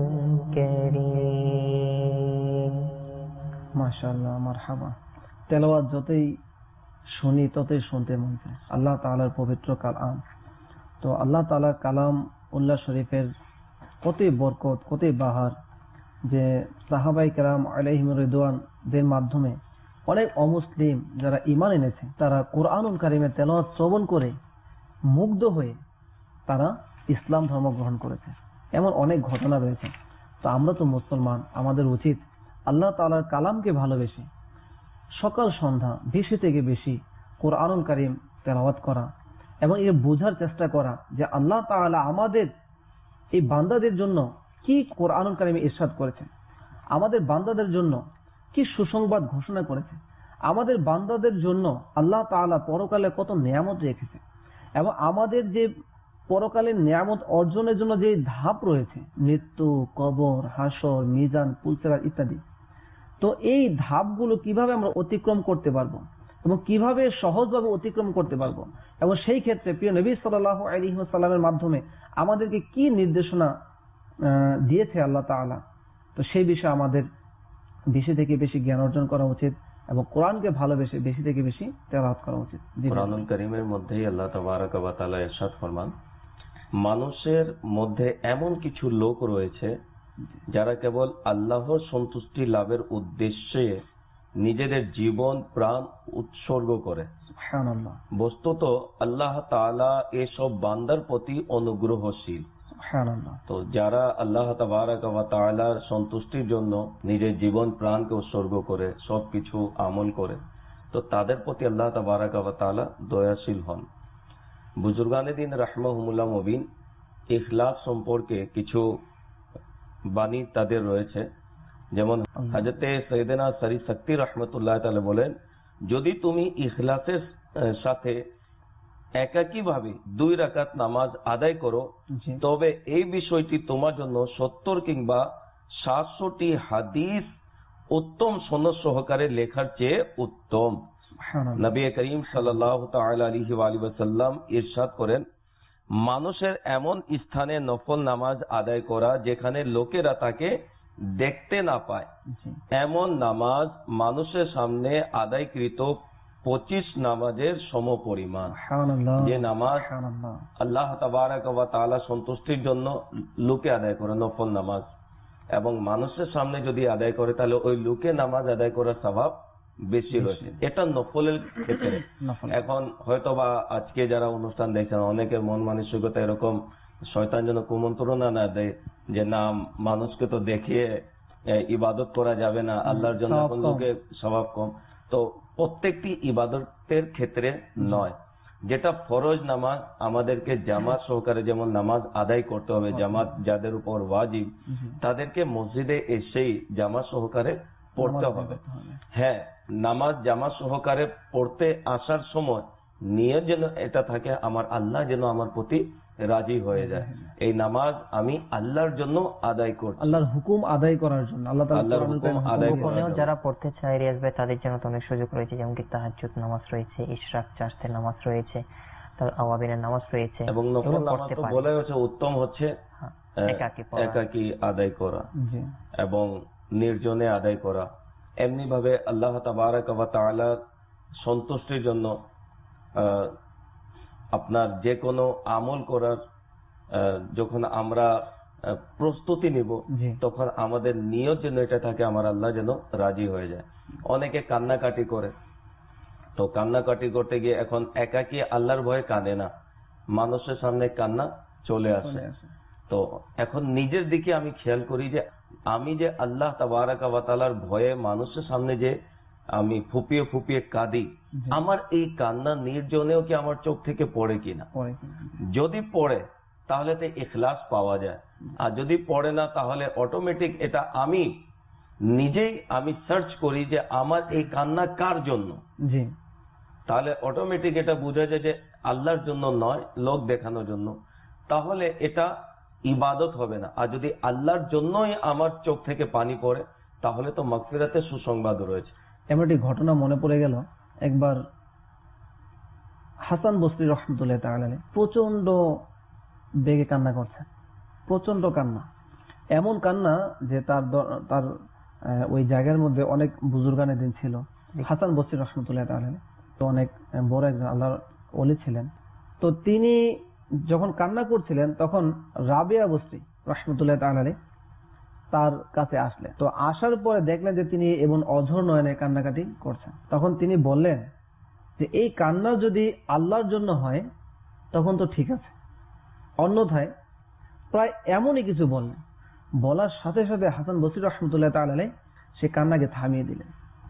الكريم। মাশাআল্লাহ, মারহাবা। তেলাওয়াত যতই শুনি ততই শুনতে মন চায়। আল্লাহ তাআলার পবিত্র কালাম, তো আল্লাহ তাআলার কালাম উল্লাহ শরীফের কতই বরকত, কতই বাহার, যে সাহাবাই কেরাম আলাইহিম রিদওয়ানদের মাধ্যমে অনেক অমুসলিম যারা ঈমান এনেছে তারা কোরআনুল কারীমের তেলাওয়াত শ্রবণ করে মুগ্ধ হয়ে তারা ইসলাম ধর্ম গ্রহণ করেছে। এমন অনেক ঘটনা রয়েছে। তো আমরা তো মুসলমান, আমাদের উচিত আল্লাহ তাআলার কালামকে ভালোবেসে সকাল সন্ধ্যা বেশি থেকে বেশি কোরআনুল কারীম তেলাওয়াত করা এবং এর বোঝার চেষ্টা করা যে আল্লাহ তাআলা আমাদের এই বান্দাদের জন্য কি কোরআনুল কারীমে ইরশাদ করেছেন, আমাদের বান্দাদের জন্য কি সুসংবাদ ঘোষণা করেছে, আমাদের বান্দাদের জন্য আল্লাহ তাআলা পরকালে কত নিয়ামত রেখেছে এবং আমাদের যে পরকালের নিয়ামত অর্জনের জন্য যে ধাপ রয়েছে, মৃত্যু, কবর, হাসর, মিজান, পুলসিরাত ইত্যাদি, তো এই ধাপগুলো কিভাবে আমরা অতিক্রম করতে পারবো এবং কিভাবে সহজভাবে অতিক্রম করতে পারবো, এবং সেই ক্ষেত্রে প্রিয় নবী সাল্লাল্লাহু আলাইহি ওয়াসাল্লামের মাধ্যমে আমাদেরকে কি নির্দেশনা দিয়েছে আল্লাহ তাআলা, তো সেই বিষয়ে আমাদের বেশি থেকে বেশি জ্ঞান অর্জন করা উচিত এবং কোরআনকে ভালোবেসে বেশি থেকে বেশি তেলাওয়াত করা উচিত। কোরআনুল কারীমের মধ্যেই আল্লাহ তাবারাক ওয়া তাআলা ইরশাদ ফরমান, মানুষের মধ্যে এমন কিছু লোক রয়েছে যারা কেবল আল্লাহর সন্তুষ্টি লাভের উদ্দেশ্যে নিজেদের জীবন প্রাণ উৎসর্গ করে। সুবহানাল্লাহ। বস্তুত আল্লাহ তাআলা এসব বান্দার প্রতি অনুগ্রহশীল। সুবহানাল্লাহ। তো যারা আল্লাহ তাবারাক ওয়া তাআলার সন্তুষ্টির জন্য নিজের জীবন প্রাণকে উৎসর্গ করে সবকিছু আমল করে, তো তাদের প্রতি আল্লাহ তাবারাক ওয়া তাআলা দয়াশীল হন। বুজুর্গানে দিন রাহমাহুমুল্লাহ মুবিন ইখলাস সম্পর্কে কিছু বাণী তাদের রয়েছে, যেমন হযরতে সৈয়দনা সরি শক্তি রহমতুল্লাহ তাআলা বলেন, যদি তুমি ইখলাসের সাথে একাকীভাবে 2 রাকাত নামাজ আদায় করো, তবে এই বিষয়টি তোমার জন্য 70 কিংবা 700টি হাদিস উত্তম সনদ সহকারে লেখার চেয়ে উত্তম। নবী করিম সাল্লাল্লাহু তাআলা আলাইহি ওয়া আলিহি ওয়াসাল্লাম ইরশাদ করেন, মানুষের এমন স্থানে নফল নামাজ আদায় করা যেখানে লোকেরা তাকে দেখতে না পায়, এমন নামাজ মানুষের সামনে আদায়কৃত 25 নামাজের সমপরিমাণ। যে নামাজ আল্লাহ তাবারাক ওয়া তাআলা সন্তুষ্টির জন্য লোকে আদায় করে নফল নামাজ, এবং মানুষের সামনে যদি আদায় করে তাহলে ওই লোকে নামাজ আদায় করার স্বভাব বেশি রয়েছে। এটা নফলের ক্ষেত্রে। এখন হয়তোবা আজকে যারা অনুষ্ঠান দেখছেন অনেকের মন মানসিকতা এরকম, শয়তান যেন কুমন্ত্রণা না দেয় যে না, মানুষকে তো দেখিয়ে ইবাদত করা যাবে না, আল্লাহর জন্য লোকের স্বভাব কম। তো প্রত্যেকটি ইবাদতের ক্ষেত্রে নয়, যেটা ফরজ নামাজ আমাদেরকে জামাত সহকারে যেমন নামাজ আদায় করতে হবে, জামাত যাদের উপর ওয়াজিব তাদেরকে মসজিদে এসেই জামাত সহকারে পড়তে হবে। হ্যাঁ, নামাজ জামাত সহকারে পড়তে আসার সময় নিয়ত যেন এটা থাকে, আমার আল্লাহ যেন আমার প্রতি রাজি হয়ে যায়, এই নামাজ আমি আল্লাহর জন্য আদায় করছি, আল্লাহর হুকুম আদায় করার জন্য। আল্লাহর হুকুম আদায় করার জন্য যারা পড়তে চায় রিয়াজ ভাই, তাদের জন্য তো অনেক সুযোগ রয়েছে, যেমন কি তাহাজ্জুদ নামাজ রয়েছে, ইশরাক চাষের নামাজ রয়েছে, তার আওয়াবিনের নামাজ রয়েছে, এবং নফল এগুলো নামাজ পড়তে তো পারে। বলে হচ্ছে উত্তম হচ্ছে হ্যাঁ, একাকী আদায় করা জি এবং নির্জনে আদায় করা। এমনি ভাবে আল্লাহ তাবারাক ওয়া তাআলার সন্তুষ্টির জন্য আপনার যে কোনো আমল করার যখন আমরা প্রস্তুতি নিব, জি তখন আমাদের নিয়ত যেন এটা থাকে আমার আল্লাহ যেন রাজি হয়ে যায়। অনেকে কান্নাকাটি করে, তো কান্নাকাটি করতে গিয়ে এখন একাকী আল্লাহর ভয়ে কাঁদে না, মানুষের সামনে কান্না চলে আসে। তো এখন নিজের দিকে আমি খেয়াল করি যে আমি যে আল্লাহ তাবারাক ওয়া তাআলার ভয়ে মানুষের সামনে যে আমি ফুপিয়ে ফুপিয়ে কাঁদি, আমার এই কান্না নির্জনেও কি আমার চোখ থেকে পড়ে কিনা। যদি পড়ে তাহলে তো ইখলাস পাওয়া যায়, আর যদি পড়ে না তাহলে অটোমেটিক এটা আমি নিজেই সার্চ করি যে আমার এই কান্না কার জন্য। জি তাহলে অটোমেটিক এটা বোঝা যায় যে আল্লাহর জন্য নয়, লোক দেখানোর জন্য। তাহলে এটা ইবাদত হবে না। আর যদি আল্লাহর জন্যই আমার চোখ থেকে পানি পড়ে তাহলে তো মাগফিরাতের সুসংবাদ রয়েছে। এমন একটি ঘটনা মনে পড়ে গেল, একবার হাসান বসরি রহমতুল্লাহ তাআলা প্রচন্ড বেগে কান্না করছেন, প্রচন্ড কান্না, এমন কান্না যে তার ওই জায়গার মধ্যে অনেক বুজুর্গানের দিন ছিল। হাসান বসরি রহমতুল্লাহ তাআলা তো অনেক বড় একজন আল্লাহর ওলি ছিলেন। তো তিনি যখন কান্না করছিলেন তখন রাবিয়া বসরি রহমতুল্লাহ তাআলা তার কাছে আসলেন। তো আসার পরে দেখলেন যে তিনি এবং অঝর নয়নে কান্নাকাটি করছেন। তখন তিনি বললেন যে এই কান্না যদি আল্লাহর জন্য হয় তখন তো ঠিক আছে, অন্যথায় প্রায় এমনই কিছু বললেন। বলার সাথে সাথে হাসান বসরি রহমতুল্লাহ তাআলা সে কান্নাকে থামিয়ে দিলেন।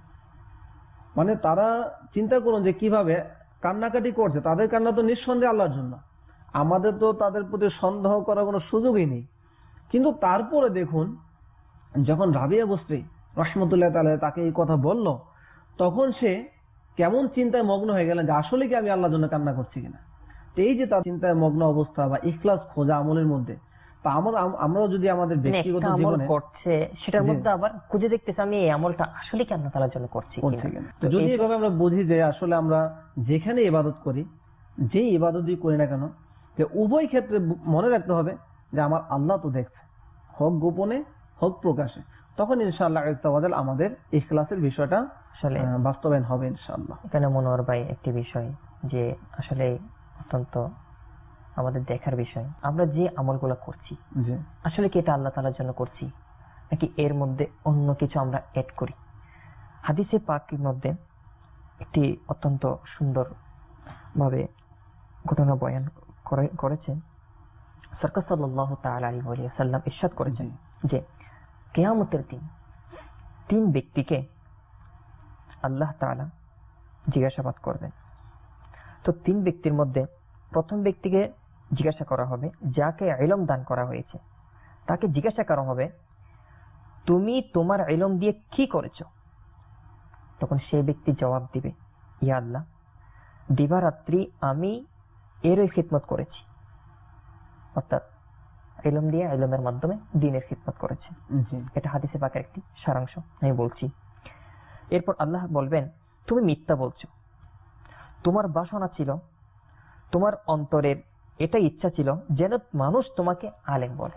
মানে তারা চিন্তা করুন যে কিভাবে কান্নাকাটি করছে, তাদের কান্না তো নিঃসন্দেহে আল্লাহর জন্য, আমাদের তো তাদের প্রতি সন্দেহ করার কোনো সুযোগই নেই। কিন্তু তারপরে দেখুন, যখন রাবিয়া বসরি রহমতুল্লাহ তাআলা তাকে এই কথা বলল, তখন সে কেমন চিন্তায় মগ্ন হয়ে গেলেন যে আসলে কি আমি আল্লাহর জন্য কান্না করছি কিনা। এই যে তার চিন্তায় মগ্ন অবস্থা বা ইখলাস খোঁজা আমলের মধ্যে, তা আমরাও যদি আমাদের ব্যক্তিগত জীবনে করছে সেটার মধ্যে আবার খুঁজে দেখতেছি আমি এই আমলটা আসলে কি আল্লাহ তাআলার জন্য করছি কিনা। তো যদি এভাবে আমরা বুঝি যে আসলে আমরা যেখানে ইবাদত করি, যে ইবাদতই করি না কেন, যে উভয় ক্ষেত্রে মনে রাখতে হবে যে আমার আল্লাহ তো দেখছে, হোক গোপনে হোক প্রকাশে, তখন ইনশাআল্লাহ আমাদের ইখলাসের বিষয়টা আসলে বাস্তবায়ন হবে ইনশাআল্লাহ। এখানে মনোহর ভাই একটি বিষয় যে আসলে অত্যন্ত আমাদের দেখার বিষয়, আমরা যে আমলগুলো করছি আসলে কি এটা আল্লাহ তাআলার জন্য করছি নাকি এর মধ্যে অন্য কিছু আমরা এড করি। হাদিসে পাকের মধ্যে একটি অত্যন্ত সুন্দর ভাবে ঘটনা বয়ান করেছেন। সরকার সাল্লাল্লাহু তাআলা আলাইহি ওয়া সাল্লাম ইরশাদ করেছেন যে কিয়ামতের দিন তিন ব্যক্তিকে আল্লাহ তাআলা জিজ্ঞাসাবাদ করবেন। তো তিন ব্যক্তির মধ্যে প্রথম ব্যক্তিকে জিজ্ঞাসা করা হবে যাকে ইলম দান করা হয়েছে, তাকে জিজ্ঞাসা করা হবে তুমি তোমার ইলম দিয়ে কি করেছো। তখন সেই ব্যক্তি জবাব দিবে ইয়া আল্লাহ, দিবারাত্রি আমি এরই খিদমত করেছি, অর্থাৎ ইলম দিয়ে ইলমের মাধ্যমে দ্বীনের খিদমত করেছে। এটা হাদিসে পাকের একটি সারাংশ আমি বলছি। এরপর আল্লাহ বলবেন তুমি মিথ্যা বলছো, তোমার বাসনা ছিল, তোমার অন্তরের এটা ইচ্ছা ছিল যেন মানুষ তোমাকে আলেম বলে।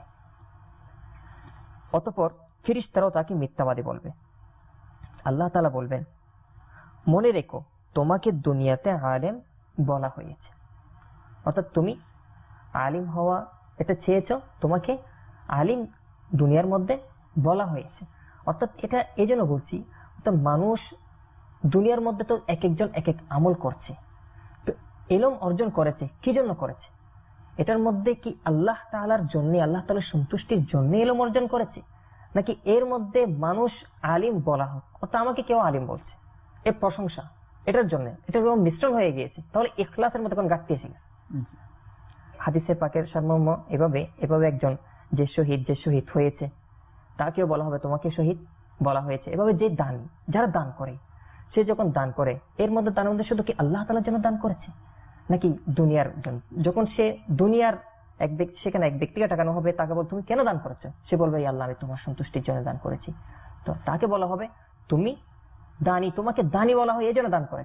অতঃপর ফেরেশতারাও তাকে মিথ্যাবাদী বলবে। আল্লাহ তাআলা বলবেন মনে রেখো তোমাকে দুনিয়াতে আলেম বলা হয়েছে, অর্থাৎ তুমি আলিম হওয়া এটা চেয়েছো, তোমাকে আলিম দুনিয়ার মধ্যে বলা হয়েছে। অর্থাৎ এটা এই জন্য বলছি, মানুষ দুনিয়ার মধ্যে তো এক একজন এক এক আমল করছে, তো ইলম অর্জন করেছে কি জন্য করেছে, এটার মধ্যে কি আল্লাহ তাআলার জন্য, আল্লাহ তাআলার সন্তুষ্টির জন্য ইলম অর্জন করেছে, নাকি এর মধ্যে মানুষ আলিম বলা হোক, অর্থাৎ আমাকে কেউ আলিম বলছে এর প্রশংসা, এটার জন্য এটা মিশ্রণ হয়ে গিয়েছে, তাহলে ইখলাসের মধ্যে কোন ঘাটতি এসে গেছে। হাদিসে পাকের সারমর্ম এভাবে একজন যে শহীদ হয়েছে তাকেও বলা হবে তোমাকে শহীদ বলা হয়েছে। এভাবে যে যারা দান করে, সে যখন দান করে এর মধ্যে দানের মধ্যে শুধু কি আল্লাহ তাআলার জন্য দান করেছে নাকি দুনিয়ার জন্য। যখন সে দুনিয়ার সেখানে এক ব্যক্তিকে টাকানো হবে, তাকে বল তুমি কেন দান করেছো, সে বলবে আল্লাহ আমি তোমার সন্তুষ্টির জন্য দান করেছি। তো তাকে বলা হবে তুমি দানি, তোমাকে দানি বলা হয় এই জন্য দান করেছেন।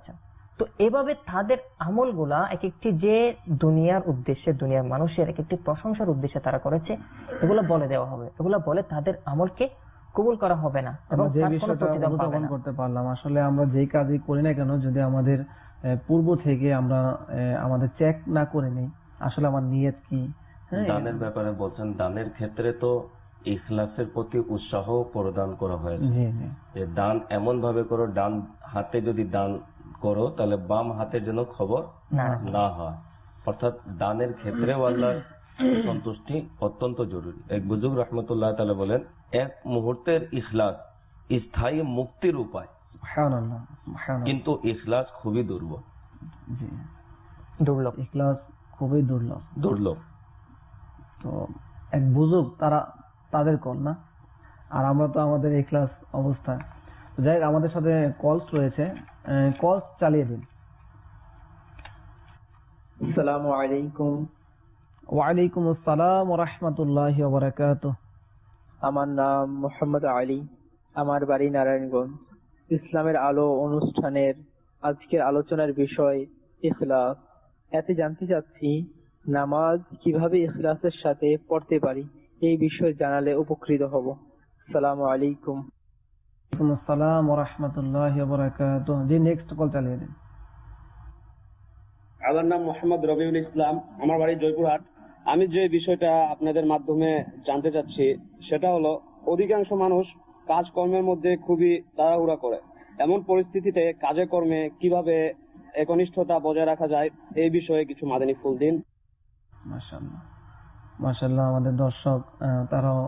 তো এভাবে তাদের আমলগুলা এক একটি যে দুনিয়ার উদ্দেশ্যে, দুনিয়ার মানুষের এক একটি প্রশংসার উদ্দেশ্যে তারা করেছে, এগুলো বলে দেওয়া হবে। এগুলো বলে তাদের আমলকে কবুল করা হবে না এবং যে তার কোনো বিষয়টা প্রতিদান পাবে অনুধাবন না। করতে পারলাম, আসলে আমরা যেই কাজই করি না কেন, যদি আমাদের পূর্ব থেকে আমরা আমাদের চেক না করে নেই আসলে আমার নিয়ত কি। দানের ব্যাপারে বলছেন, দানের ক্ষেত্রে তো ইখলাসের প্রতি উৎসাহ প্রদান করা হয়েছে। যে দান এমন ভাবে করো, ডান হাতে যদি দান করো তাহলে বাম হাতের জন্য খবর না হয়। অর্থাৎ দানের ক্ষেত্রেও আল্লাহর সন্তুষ্টি অত্যন্ত জরুরি। এক বুজুর্গ রহমতুল্লাহ তাআলা বলেন, এক মুহূর্তের ইখলাস স্থায়ী মুক্তির উপায়, কিন্তু ইখলাস খুবই দুর্বল, দুর্লভ। ইখলাস খুবই দুর্লভ। তো এক বুজুর্গ তাদের কল না, আর আমরা তো আমাদের ইখলাস অবস্থা। যাই হোক, আমাদের সাথে কলস রয়েছে, কলস চালিয়ে দিন। আসসালামু আলাইকুম। ওয়ালাইকুম আসসালাম ওয়া রাহমাতুল্লাহি ওয়া বারাকাতুহু। আমার নাম মোহাম্মদ আলী, আমার বাড়ি নারায়ণগঞ্জ। ইসলামের আলো অনুষ্ঠানের আজকের আলোচনার বিষয় ইখলাস। এতে জানতে চাচ্ছি নামাজ কিভাবে ইখলাসের সাথে পড়তে পারি, এই বিষয়ে জানালে উপকৃত হব। আসসালামু আলাইকুম। ওয়ালাইকুম আসসালাম ওয়া রাহমাতুল্লাহি ওয়া বারাকাতুহু। জি, নেক্সট কল চালিয়ে দিন। আমার নাম মোহাম্মদ রবিউল ইসলাম, আমার বাড়ি জয়পুরহাট। আমি যে বিষয়টা আপনাদের মাধ্যমে জানতে চাচ্ছি সেটা হলো, অধিকাংশ মানুষ কাজকর্মের মধ্যে খুবই তাড়াহুড়া করে। এমন পরিস্থিতিতে কাজে কর্মে কিভাবে একনিষ্ঠতা বজায় রাখা যায়, এই বিষয়ে কিছু মাদানী ফুল দিন। মাশাআল্লাহ, আমাদের দর্শক তারাও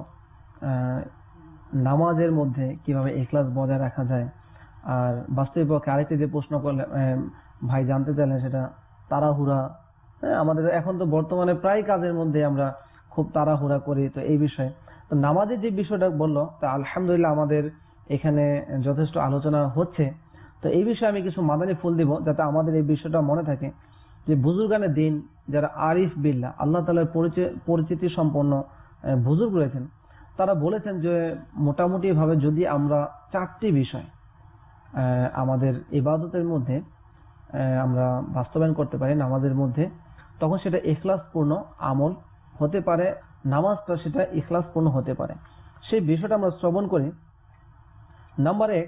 নামাজের মধ্যে কিভাবে ইখলাস বজায় রাখা যায়, আর বাস্তবিক পক্ষে আরেকটি যে প্রশ্ন করলে ভাই জানতে চাইলেন সেটা তাড়াহুড়া। আমাদের এখন তো বর্তমানে প্রায় কাজের মধ্যে আমরা খুব তাড়াহুড়া করি। তো এই বিষয়ে তো নামাজের যে বিষয়টা বললো, তা আলহামদুলিল্লাহ আমাদের এখানে যথেষ্ট আলোচনা হচ্ছে। তো এই বিষয়ে আমি কিছু মাদানী ফুল দিব যাতে আমাদের এই বিষয়টা মনে থাকে যে বুজুর্গানে দিন, যারা আরিফ বিল্লাহ, আল্লাহ তাআলার পরিচিতি সম্পন্ন বুজুর্গ রয়েছেন, তারা বলেছেন যে মোটামুটি ভাবে যদি আমরা চারটি বিষয় আমাদের ইবাদতের মধ্যে আমরা বাস্তবায়ন করতে পারি নামাজের মধ্যে, তখন সেটা ইখলাসপূর্ণ আমল হতে পারে, নামাজটা সেটা ইখলাসপূর্ণ হতে পারে। সেই বিষয়টা আমরা শ্রবণ করি। নাম্বার 1,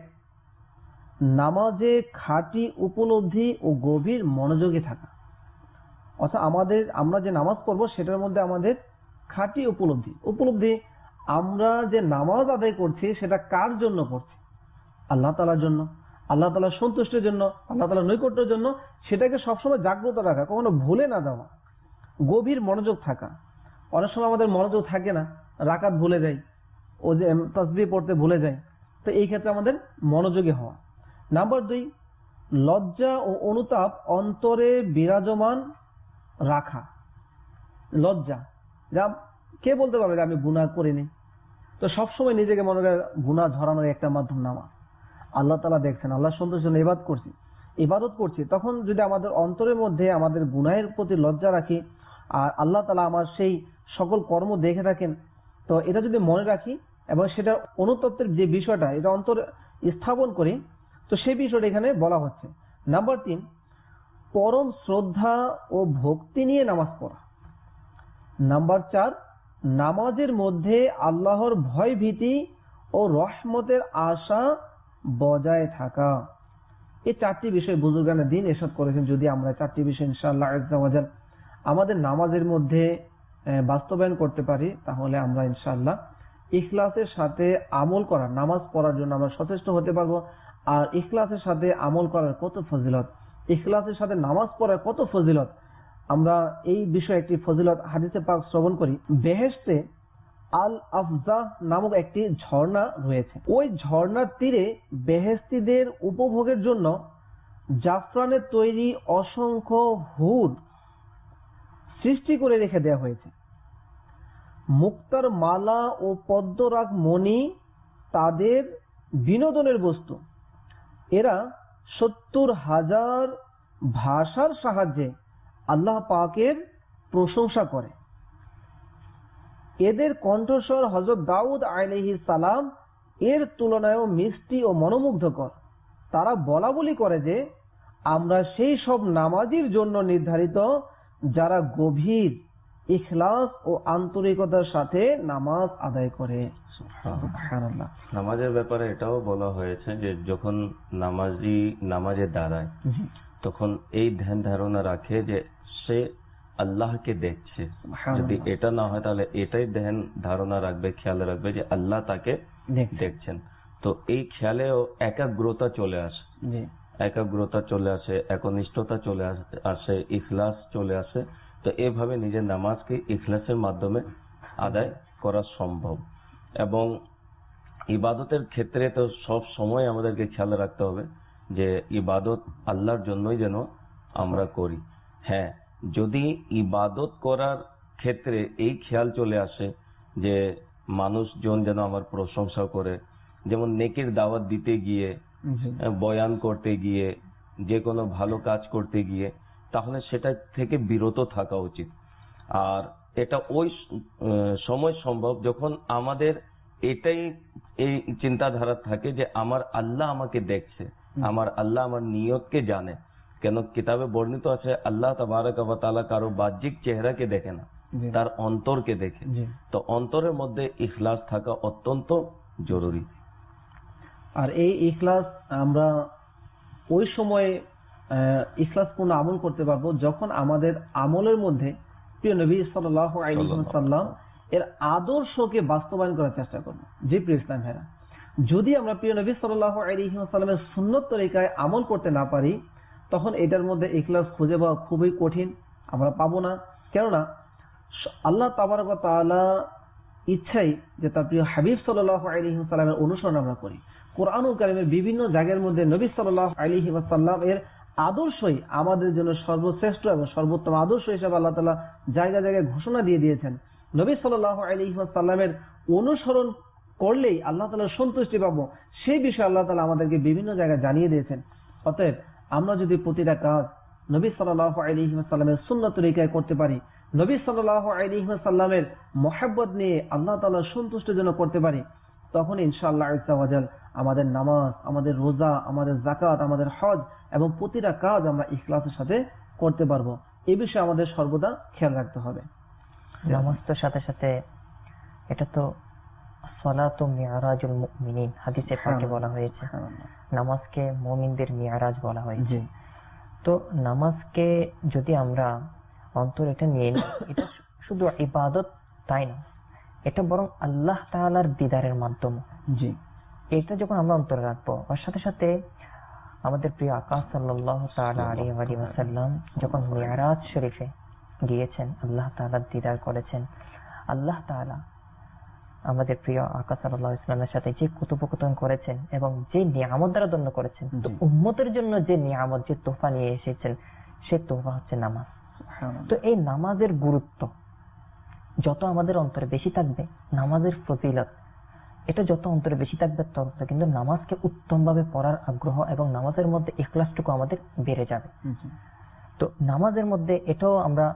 নামাজে খাঁটি উপলব্ধি ও গভীর মনোযোগী থাকা। অর্থাৎ আমরা যে নামাজ পড়ব সেটার মধ্যে আমাদের খাঁটি উপলব্ধি, আমরা যে নামাজ আদায় করছি সেটা কার জন্য করছি? আল্লাহ তাআলার জন্য, আল্লাহ তাআলার সন্তুষ্টির জন্য, আল্লাহ তাআলার নৈকট্যের জন্য। সেটাকে সবসময় জাগ্রত রাখা, কখনো ভুলে না যাওয়া, গভীর মনোযোগ থাকা। অনেক সময় আমাদের মনোযোগ থাকে না, রাকাত ভুলে যাই, ও যে তাসবিহ পড়তে ভুলে যাই। তো এই ক্ষেত্রে আমাদের মনোযোগী হওয়া। নাম্বার 2, লজ্জা ও অনুতাপ অন্তরে বিরাজমান রাখা। লজ্জা, যা কে বলতে পারবে যে আমি গুনাহ করিনি? তো সবসময় নিজেকে মনে করে গুনাহ ঝরানোর একটা মাধ্যম নামাজ। আল্লাহ তাআলা দেখছেন, আল্লাহ সন্তুষ্টির জন্য ইবাদত করছি, তখন যদি আমাদের অন্তরের মধ্যে আমাদের গুনাহের প্রতি লজ্জা রাখি, আর আল্লাহ তাআলা আমার সেই সকল কর্ম দেখে থাকেন, তো এটা যদি মনে রাখি এবং সেটা অনুতপ্তের যে বিষয়টা এটা অন্তরে স্থাপন করি, তো সেই বিষয়টা এখানে বলা হচ্ছে। নাম্বার 3, পরম শ্রদ্ধা ও ভক্তি নিয়ে নামাজ পড়া। নাম্বার 4, নামাজের মধ্যে আল্লাহর ভয় ভীতি ও রহমতের আশা বজায় থাকা। এই 4টি বিষয় বুজুর্গানে দিন এরশাদ করেছেন। যদি আমরা 4টি বিষয় ইনশাআল্লাহ আজ্জা ওয়া জাল আমাদের নামাজের মধ্যে বাস্তবায়ন করতে পারি, তাহলে আমরা ইনশাআল্লাহ ইখলাসের সাথে আমল করা, নামাজ পড়ার জন্য আমরা সচেষ্ট হতে পারবো। আর ইখলাসের সাথে আমল করার কত ফজিলত, ইখলাসের সাথে নামাজ পড়ার কত ফজিলত, আমরা এই বিষয়ে একটি ফজিলত হাদিসে পাক শ্রবণ করি। বেহেশতে আল আফজা নামক একটি ঝর্ণা রয়েছে। ওই ঝর্ণার তীরে বেহেশতীদের উপভোগের জন্য জাফরানের তৈরি অসংখ্য হুর সৃষ্টি করে রেখে দেওয়া হয়েছে। মুক্তার মালা ও পদ্মরাগ মণি তাদের বিনোদনের বস্তু। এরা 70,000 ভাষার সাহায্যে আল্লাহ পাকের প্রশংসা করে। এদের কণ্ঠস্বর হযরত দাউদ আলাইহিস সালাম এর তুলনায়ও মিষ্টি ও মনোমুগ্ধকর। তারা বলা বলি করে যে আমরা সেই সব নামাজের জন্য নির্ধারিত যারা গভীর ইখলাস ও আন্তরিকতার সাথে নামাজ আদায় করে। সুবহানাল্লাহ। নামাজের ব্যাপারে এটাও বলা হয়েছে যে যখন নামাজে দাঁড়ায় তখন এই ধ্যান ধারণা রাখে যে সে আল্লাহকে দেখছে। যদি এটা না হয় তাহলে এটাই ধ্যান ধারণা রাখবে, খেয়াল রাখবে যে আল্লাহ তাকে দেখছেন। তো এই খেয়ালেও একাগ্রতা চলে আসে, একনিষ্ঠতা চলে আসে, ইখলাস চলে আসে। তো এভাবে নিজের নামাজকে ইখলাসের মাধ্যমে আদায় করা সম্ভব। এবং ইবাদতের ক্ষেত্রে তো সব সময় আমাদেরকে খেয়াল রাখতে হবে যে ইবাদত আল্লাহর জন্যই যেন আমরা করি। হ্যাঁ, যদি ইবাদত করার ক্ষেত্রে এই খেয়াল চলে আসে যে মানুষজন যেন আমার প্রশংসা করে, যেমন নেকির দাওয়াত দিতে গিয়ে, বয়ান করতে গিয়ে, যে কোনো ভালো কাজ করতে গিয়ে, তাহলে সেটা থেকে বিরত থাকা উচিত। আর এটা ওই সময় সম্ভব যখন আমাদের এটাই এই চিন্তাধারা থাকে যে আমার আল্লাহ আমাকে দেখছে, আমার আল্লাহ আমার নিয়তকে জানে। কেন কিতাবে বর্ণিত আছে আল্লাহ তাবারাক ওয়া তাআলা কারো বাহ্যিক চেহারাকে দেখে না, তার অন্তরকে দেখে। তো অন্তরের মধ্যে ইখলাস থাকা অত্যন্ত জরুরি। আর এই ইখলাস আমরা ওই সময় ইখলাসপূর্ণ আমল করতে পারবো যখন আমাদের আমলের মধ্যে প্রিয় নবী সাল্লাল্লাহু আলাইহি ওয়াসাল্লাম এর আদর্শকে বাস্তবায়ন করার চেষ্টা করবো। যে প্রিয় ইসলাম ভাইরা, যদি আমরা প্রিয় নবী সাল্লাল্লাহু আলাইহি ওয়াসাল্লামের সুন্নত তরিকায় আমল করতে না পারি, তখন এটার মধ্যে ইখলাস খুঁজে পাওয়া খুবই কঠিন, আমরা পাবো না। কেননা আল্লাহ তাবারক ওয়া তাআলা ইচ্ছাই যে তার প্রিয় হাবিব সাল্লাল্লাহু আলাইহি ওয়াসাল্লামের অনুসরণ আমরা করি। কোরআনুল কারীমের বিভিন্ন জায়গার মধ্যে নবী সাল্লাল্লাহু আলাইহি ওয়াসাল্লাম এর আদর্শই আমাদের জন্য সর্বশ্রেষ্ঠ এবং সর্বোত্তম আদর্শ হিসেবে আল্লাহ তাআলা জায়গায় জায়গায় ঘোষণা দিয়ে দিয়েছেন। নবী সাল্লাল্লাহু আলাইহি ওয়াসাল্লামের অনুসরণ করলেই আল্লাহ তাআলার সন্তুষ্টি পাবো, সেই বিষয়ে আল্লাহ তাআলা আমাদেরকে বিভিন্ন জায়গায় জানিয়ে দিয়েছেন। অতএব আমরা যদি প্রতিটা কাজ নবী সাল্লাল্লাহু আলাইহি ওয়াসাল্লামের সুন্নাত তরিকায় করতে পারি, নবী সাল্লাল্লাহু আলাইহি ওয়াসাল্লামের মহব্বত নিয়ে আল্লাহ তাআলার সন্তুষ্টির জন্য করতে পারি, তখন ইনশাআল্লাহ আযজা ওয়া জাল আমাদের নামাজ, আমাদের রোজা, আমাদের যাকাত, আমাদের হজ এবং প্রতিটা কাজ আমরা ইখলাসের সাথে করতে পারবো। এই বিষয়ে আমাদের সর্বদা খেয়াল রাখতে হবে। নামাজের সাথে সাথে এটা তো সালাতু মিরাজুল মুমিনিন হাদিসে পাকে বলা হয়েছে, নামাজকে মুমিনদের মিরাজ বলা হয়েছে। তো নামাজকে যদি আমরা অন্তর এটা নিয়ে নিই, এটা শুধু ইবাদত তাই না, এটা বরং আল্লাহ তাআলার দিদারের মাধ্যম। জি, এটা যখন আমরা অন্তরে রাখবো, ওর সাথে সাথে আমাদের প্রিয় আকা সাল্লাল্লাহু তাআলা আলাইহি ওয়াসাল্লাম যখন মিরাজ শরীফে গিয়েছেন, আল্লাহ তাআলার দিদার করেছেন, আল্লাহ তাআলা আমাদের প্রিয় আকা সাল্লাল্লাহু আলাইহি ওয়াসাল্লামের সাথে যে কথোপকথন করেছেন এবং যে নিয়ামত দ্বারা ধন্য করেছেন, তো উম্মতের জন্য যে নিয়ামত, যে তোহফা নিয়ে এসেছেন, সেই তোহফা হচ্ছে নামাজ। তো এই নামাজের গুরুত্ব যত আমাদের অন্তরে বেশি থাকবে, নামাজের ফজিলত এটা যত অন্তরে বেশি থাকবে, তত কিন্তু নামাজকে উত্তম ভাবে পড়ার আগ্রহ এবং নামাজের মধ্যে ইখলাসটুকু আমাদের বেড়ে যাবে। তো নামাজের মধ্যে এটাও আমরা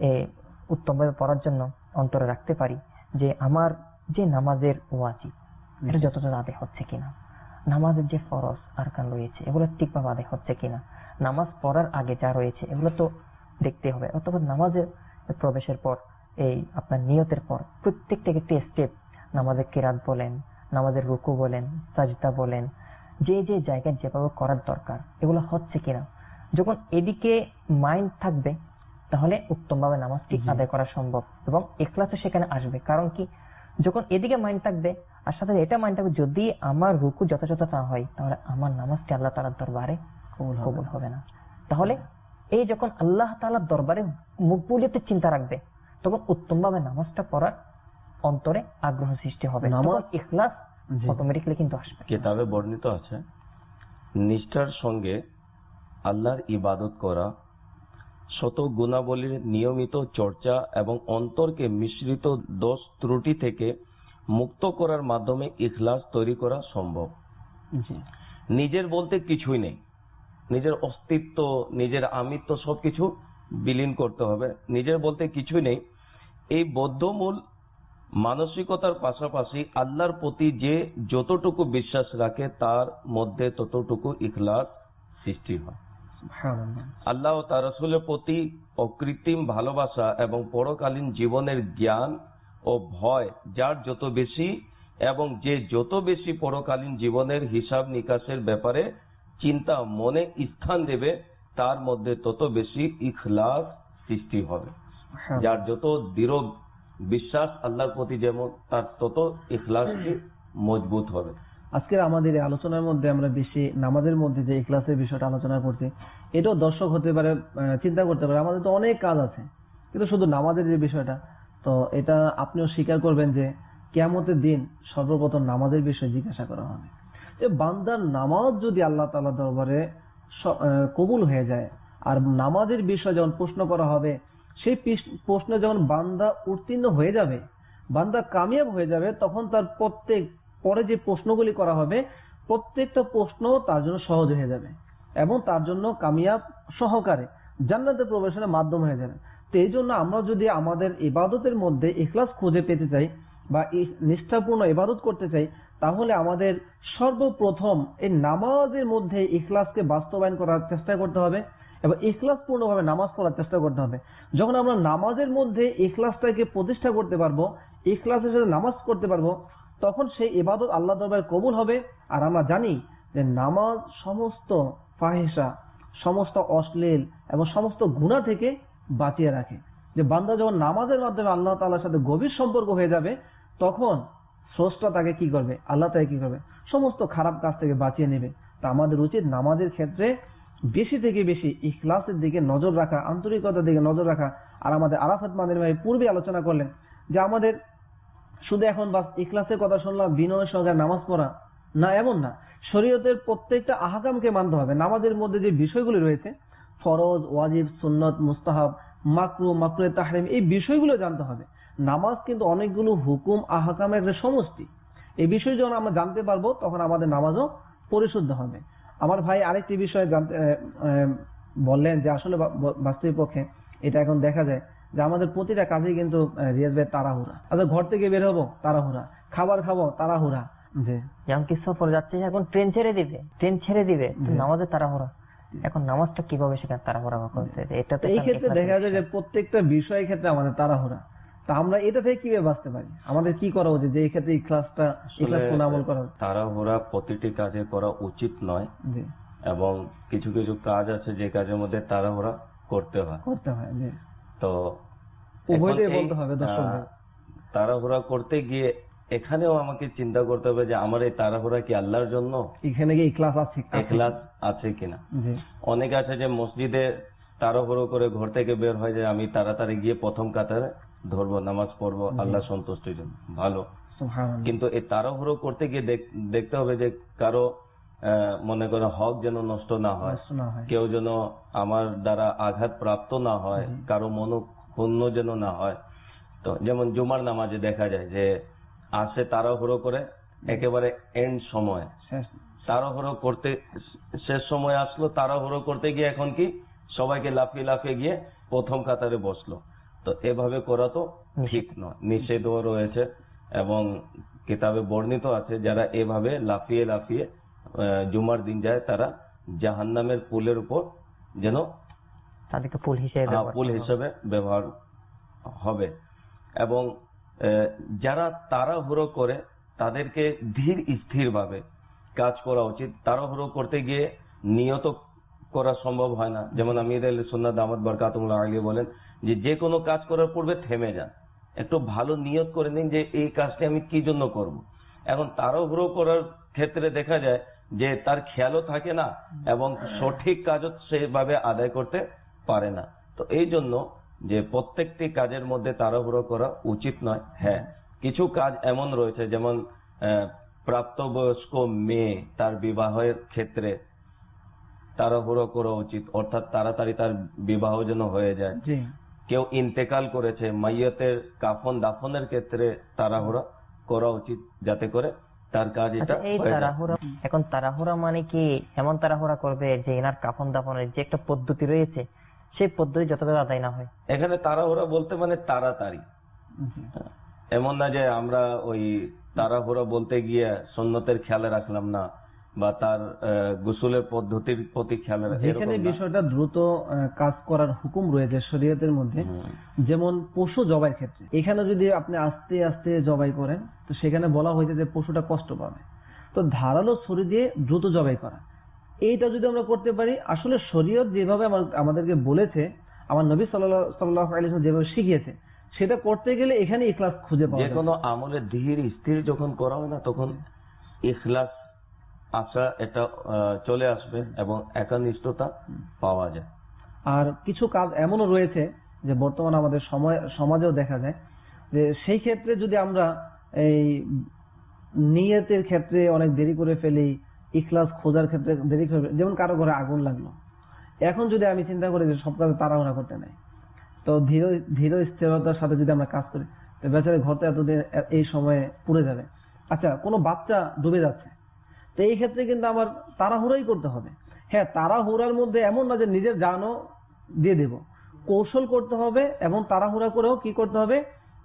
উত্তম ভাবে পড়ার জন্য অন্তরে রাখতে পারি যে আমার যে নামাজের ওয়াজিব এটা যতটা আদায় হচ্ছে কিনা, নামাজের যে ফরজ আরকান রয়েছে এগুলো ঠিকভাবে আদায় হচ্ছে কিনা, নামাজ পড়ার আগে যা রয়েছে এগুলো তো দেখতে হবে। অথবা নামাজের প্রবেশের পর, এই আপনার নিয়তের পর প্রত্যেকটা একটি স্টেপ, নামাজের কিরাত বলেন, নামাজের রুকু বলেন, সাজদা বলেন, যে যে জায়গায় যেভাবে করার দরকার এগুলো হচ্ছে কিনা, যখন এদিকে মাইন্ড থাকবে তাহলে উত্তমভাবে নামাজটি আদায় করা সম্ভব এবং ইখলাসও সেখানে আসবে। কারণ কি, যখন এদিকে মাইন্ড থাকবে আর সাথে এটা মাইন্ড থাকবে, যদি আমার রুকু যথাযথ না হয় তাহলে আমার নামাজটি আল্লাহ তাআলার দরবারে কবুল হবে না। তাহলে এই যখন আল্লাহ তাআলার দরবারে মকবুলিয়তের চিন্তা রাখবে, তখন উত্তমভাবে নামাজটা পড়ার অন্তরে আগ্রহ সৃষ্টি হবে, নামাজ ইখলাস অটোমেটিক্যালি কিন্তু আসবে। কিতাবে বর্ণিত আছে, নিষ্ঠার সঙ্গে আল্লাহর ইবাদত করা, শত গুণাবলীর নিয়মিত চর্চা এবং অন্তরকে মিশ্রিত দোষ ত্রুটি থেকে মুক্ত করার মাধ্যমে ইখলাস তৈরি করা সম্ভব। নিজের বলতে কিছুই নেই, নিজের অস্তিত্ব, নিজের আমিত্ব সবকিছু বিলীন করতে হবে। নিজের বলতে কিছুই নেই, এই বদ্ধমূল মানসিকতার পাশাপাশি আল্লাহর প্রতি যে যতটুকু বিশ্বাস রাখে তার মধ্যে ততটুকু ইখলাস সৃষ্টি হয়। সুবহানাল্লাহ। আল্লাহ ও তার রাসূলের প্রতি অকৃত্রিম ভালোবাসা এবং পরকালীন জীবনের জ্ঞান ও ভয় যার যত বেশি এবং যে যত বেশি পরকালীন জীবনের হিসাব নিকাশের ব্যাপারে চিন্তা মনে স্থান দেবে তার মধ্যে তত বেশি ইখলাস সৃষ্টি হবে। যার যত দৃঢ় বিশ্বাস আল্লাহর প্রতি যেমন তার তত ইখলাস মজবুত হবে। আজকের আমাদের এই আলোচনার মধ্যে আমরা বেশি নামাজের মধ্যে যে ইখলাসের বিষয়টা আলোচনা করছি, এটাও দর্শক হতে পারে চিন্তা করতে পারে আমাদের তো অনেক কাজ আছে, কিন্তু শুধু নামাজের যে বিষয়টা, তো এটা আপনিও স্বীকার করবেন যে কিয়ামতের দিন সর্বপ্রথম নামাজের বিষয়ে জিজ্ঞাসা করা হবে। যে বান্দার নামাজ যদি আল্লাহ তাআলার দরবারে কবুল হয়ে যায়, আর নামাজের বিষয়ে যখন প্রশ্ন করা হবে, সেই প্রশ্নে যখন বান্দা উত্তীর্ণ হয়ে যাবে, বান্দা কামিয়াব হয়ে যাবে, তখন তার পরে যে প্রশ্নগুলি করা হবে প্রত্যেকটা প্রশ্ন তার জন্য সহজ হয়ে যাবে এবং তার জন্য কামিয়াব সহকারে জান্নাতে প্রবেশের মাধ্যম হয়ে যাবে। তো এই জন্য আমরা যদি আমাদের ইবাদতের মধ্যে ইখলাস খুঁজে পেতে চাই বা নিষ্ঠাপূর্ণ ইবাদত করতে চাই, তাহলে আমাদের সর্বপ্রথম এই নামাজের মধ্যে ইখলাসকে বাস্তবায়ন করার চেষ্টা করতে হবে এবং ইখলাস পূর্ণভাবে নামাজ পড়ার চেষ্টা করতে হবে। যখন আমরা নামাজের মধ্যে ইখলাসটাকে প্রতিষ্ঠা করতে পারবো, ইখলাসের সাথে নামাজ করতে পারবো, তখন সেই ইবাদত আল্লাহ দরবারে কবুল হবে। আর আমরা জানি যে নামাজ সমস্ত ফাহিশা, সমস্ত অশ্লীল এবং সমস্ত গুনাহ থেকে বাঁচিয়ে রাখে। যে বান্দা যখন নামাজের মাধ্যমে আল্লাহ তাআলার সাথে গভীর সম্পর্ক হয়ে যাবে, তখন স্রষ্টা তাকে কি করবে, আল্লাহ তাকে কি করবে, সমস্ত খারাপ কাজ থেকে বাঁচিয়ে নেবে। তা আমাদের উচিত নামাজের ক্ষেত্রে বেশি থেকে বেশি ইখলাসের দিকে নজর রাখা, আন্তরিকতার দিকে নজর রাখা। আর আমাদের আরাফাত মাদানী ভাই পূর্বে আলোচনা করলেন যে আমাদের শুধু এখন বাস ইখলাসের কথা শুনলাম, বিনয়ের সঙ্গে নামাজ পড়া না, এমন না। শরীয়তের প্রত্যেকটা আহকামকে মানতে হবে। নামাজের মধ্যে যে বিষয়গুলি রয়েছে, ফরজ, ওয়াজিব, সুন্নত, মুস্তাহাব, মাকরুহ তাহরিম, এই বিষয়গুলো জানতে হবে। নামাজ কিন্তু অনেকগুলো হুকুম আহকামের একটা সমষ্টি। এই বিষয় যখন আমরা জানতে পারবো, তখন আমাদের নামাজও পরিশুদ্ধ হবে। আমার ভাই আরেকটি বিষয় জানতে বললেন যে আসলে বাস্তবিক পক্ষে এটা এখন দেখা যায় যে আমাদের প্রতিটা কাজে কিন্তু রিয়াজ ভাই তাড়াহুড়া। আচ্ছা, ঘর থেকে বের হবো তাড়াহুড়া, খাবার খাবো তাড়াহুড়া, যেমন কি সফর যাচ্ছে, এখন ট্রেন ছেড়ে দিবে নামাজে তাড়াহুড়া। এখন নামাজটা কিভাবে সেখানে তাড়াহুড়া করছে, এটা তো এই ক্ষেত্রে দেখা যায় যে প্রত্যেকটা বিষয়ের ক্ষেত্রে আমাদের তাড়াহুড়া। তা আমরা এটা থেকে কিভাবে বাঁচতে পারি, আমাদের কি করা উচিত যে এই ক্ষেত্রে ইখলাস আমল করা? তাড়াহুড়া প্রতিটি কাজে করা উচিত নয়, এবং কিছু কিছু কাজ আছে যে কাজের মধ্যে তাড়াহুড়া করতে হয়। তো তাড়াহুড়া করতে গিয়ে এখানেও আমাকে চিন্তা করতে হবে যে আমার এই তাড়াহুড়া কি আল্লাহর জন্য, এখানে কি ইখলাস আছে কিনা। অনেক আছে যে মসজিদে তাড়াহুড়ো করে ঘর থেকে বের হয়ে যায়, আমি তাড়াতাড়ি গিয়ে প্রথম কাতারে ধরবো, নামাজ পড়বো আল্লাহ সন্তুষ্টির জন্য, ভালো। কিন্তু এই তাড়াহুড়ো করতে গিয়ে দেখতে হবে যে কারো মনে করো হক যেন নষ্ট না হয়, কেউ যেন আমার দ্বারা আঘাত প্রাপ্ত না হয়, কারো মনোক্ষুণ্ণ যেন না হয়। তো যেমন জুমার নামাজে দেখা যায় যে আসে তাড়াহুড়ো করে, একেবারে এন্ড সময় তাড়াহুড়ো করতে, শেষ সময় আসলো, তাড়াহুড়ো করতে গিয়ে এখন কি সবাইকে লাফিয়ে লাফিয়ে গিয়ে প্রথম কাতারে বসলো। তো এভাবে করা তো ঠিক নয়, নিষেধও রয়েছে এবং কিতাবে বর্ণিত আছে যারা এভাবে লাফিয়ে লাফিয়ে জুমার দিন যায় তারা জাহান্নামের পুলের উপর যেন তাদেরকে পুল হিসেবে ব্যবহার হবে। এবং যারা তাড়াহুড়ো করে তাদেরকে ধীর স্থির ভাবে কাজ করা উচিত। তাড়াহুড়ো করতে গিয়ে নিয়ত করা সম্ভব হয় না। যেমন আমির আহলে সুন্নাত দামাত বরকাতুল্লাহ আলাইহি বলেন যে কোনো কাজ করার পূর্বে থেমে যান, একটু ভালো নিয়ত করে নিন যে এই কাজটি আমি কি জন্য করব। এখন তাড়াহুড়ো করার ক্ষেত্রে দেখা যায় যে তার খেয়ালও থাকে না এবং সঠিক কাজও সেভাবে আদায় করতে পারে না। তো এই জন্য যে প্রত্যেকটি কাজের মধ্যে তাড়াহুড়ো করা উচিত নয়। হ্যাঁ, কিছু কাজ এমন রয়েছে, যেমন প্রাপ্তবয়স্ক মেয়ে তার বিবাহের ক্ষেত্রে তাড়াহুড়ো করা উচিত, অর্থাৎ তাড়াতাড়ি তার বিবাহ যেন হয়ে যায়। কেউ ইন্তেকাল করেছে, মাইয়তের কাফন দাফনের ক্ষেত্রে তাড়াহুড়া করা উচিত যাতে করে তার কাজ এটা। এখন তাড়াহুড়া মানে কি এমন তাড়াহুড়া করবে যে এনার কাফন দাফনের যে একটা পদ্ধতি রয়েছে সেই পদ্ধতি যতটা আদায় না হয়। এখানে তাড়াহুড়া বলতে মানে তাড়াতাড়ি, এমন না যে আমরা ওই তাড়াহুড়া বলতে গিয়ে সুন্নতের খেয়াল রাখলাম না, বা তার গোসলের পদ্ধতির প্রতি খেয়াল রাখা, যেখানে বিষয়টা দ্রুত কাজ করার হুকুম রয়েছে শরীয়তের মধ্যে, যেমন পশু জবাইয়ের ক্ষেত্রে, এখানে যদি আপনি আস্তে আস্তে জবাই করেন তো সেখানে বলা হয়েছে যে পশুটা কষ্ট পাবে, তো ধারালো ছুরি দিয়ে দ্রুত জবাই করা, এইটা যদি আমরা করতে পারি, আসলে শরীয়ত যেভাবে আমাদেরকে বলেছে, আমার নবী সাল্লাল্লাহু আলাইহি ওয়াসাল্লাম যেভাবে শিখিয়েছে, সেটা করতে গেলে এখানে ইখলাস খুঁজে পাওয়া যে যায়। কোনো আমলে ধীর স্থির যখন করা হয় না, তখন ইখলাস আশা এটা চলে আসবে এবং একনিষ্ঠতা পাওয়া যায়। আর কিছু কাজ এমনও রয়েছে যে বর্তমানে আমাদের সমাজেও দেখা যায়, যে সেই ক্ষেত্রে যদি আমরা এই নিয়তের ক্ষেত্রে অনেক দেরি করে ফেলি, ইখলাস খোঁজার ক্ষেত্রে দেরি করে ফেলি, যেমন কারো ঘরে আগুন লাগলো, এখন যদি আমি চিন্তা করি যে সব কাজে তাড়াহুড়া করতে নাই, তো ধীর স্থিরতার সাথে যদি আমরা কাজ করি, তো বেচারে ঘরটা এতদিন এই সময়ে পুড়ে যাবে। আচ্ছা, কোনো বাচ্চা ডুবে যাচ্ছে, তো এই ক্ষেত্রে কিন্তু আমার তাড়াহুড়াই করতে হবে। হ্যাঁ, তাড়াহুড়ার মধ্যে এমন না যে নিজের জানও দিয়ে দেব, কৌশল করতে হবে এবং তাড়াহুড়া করেও কি করতে হবে,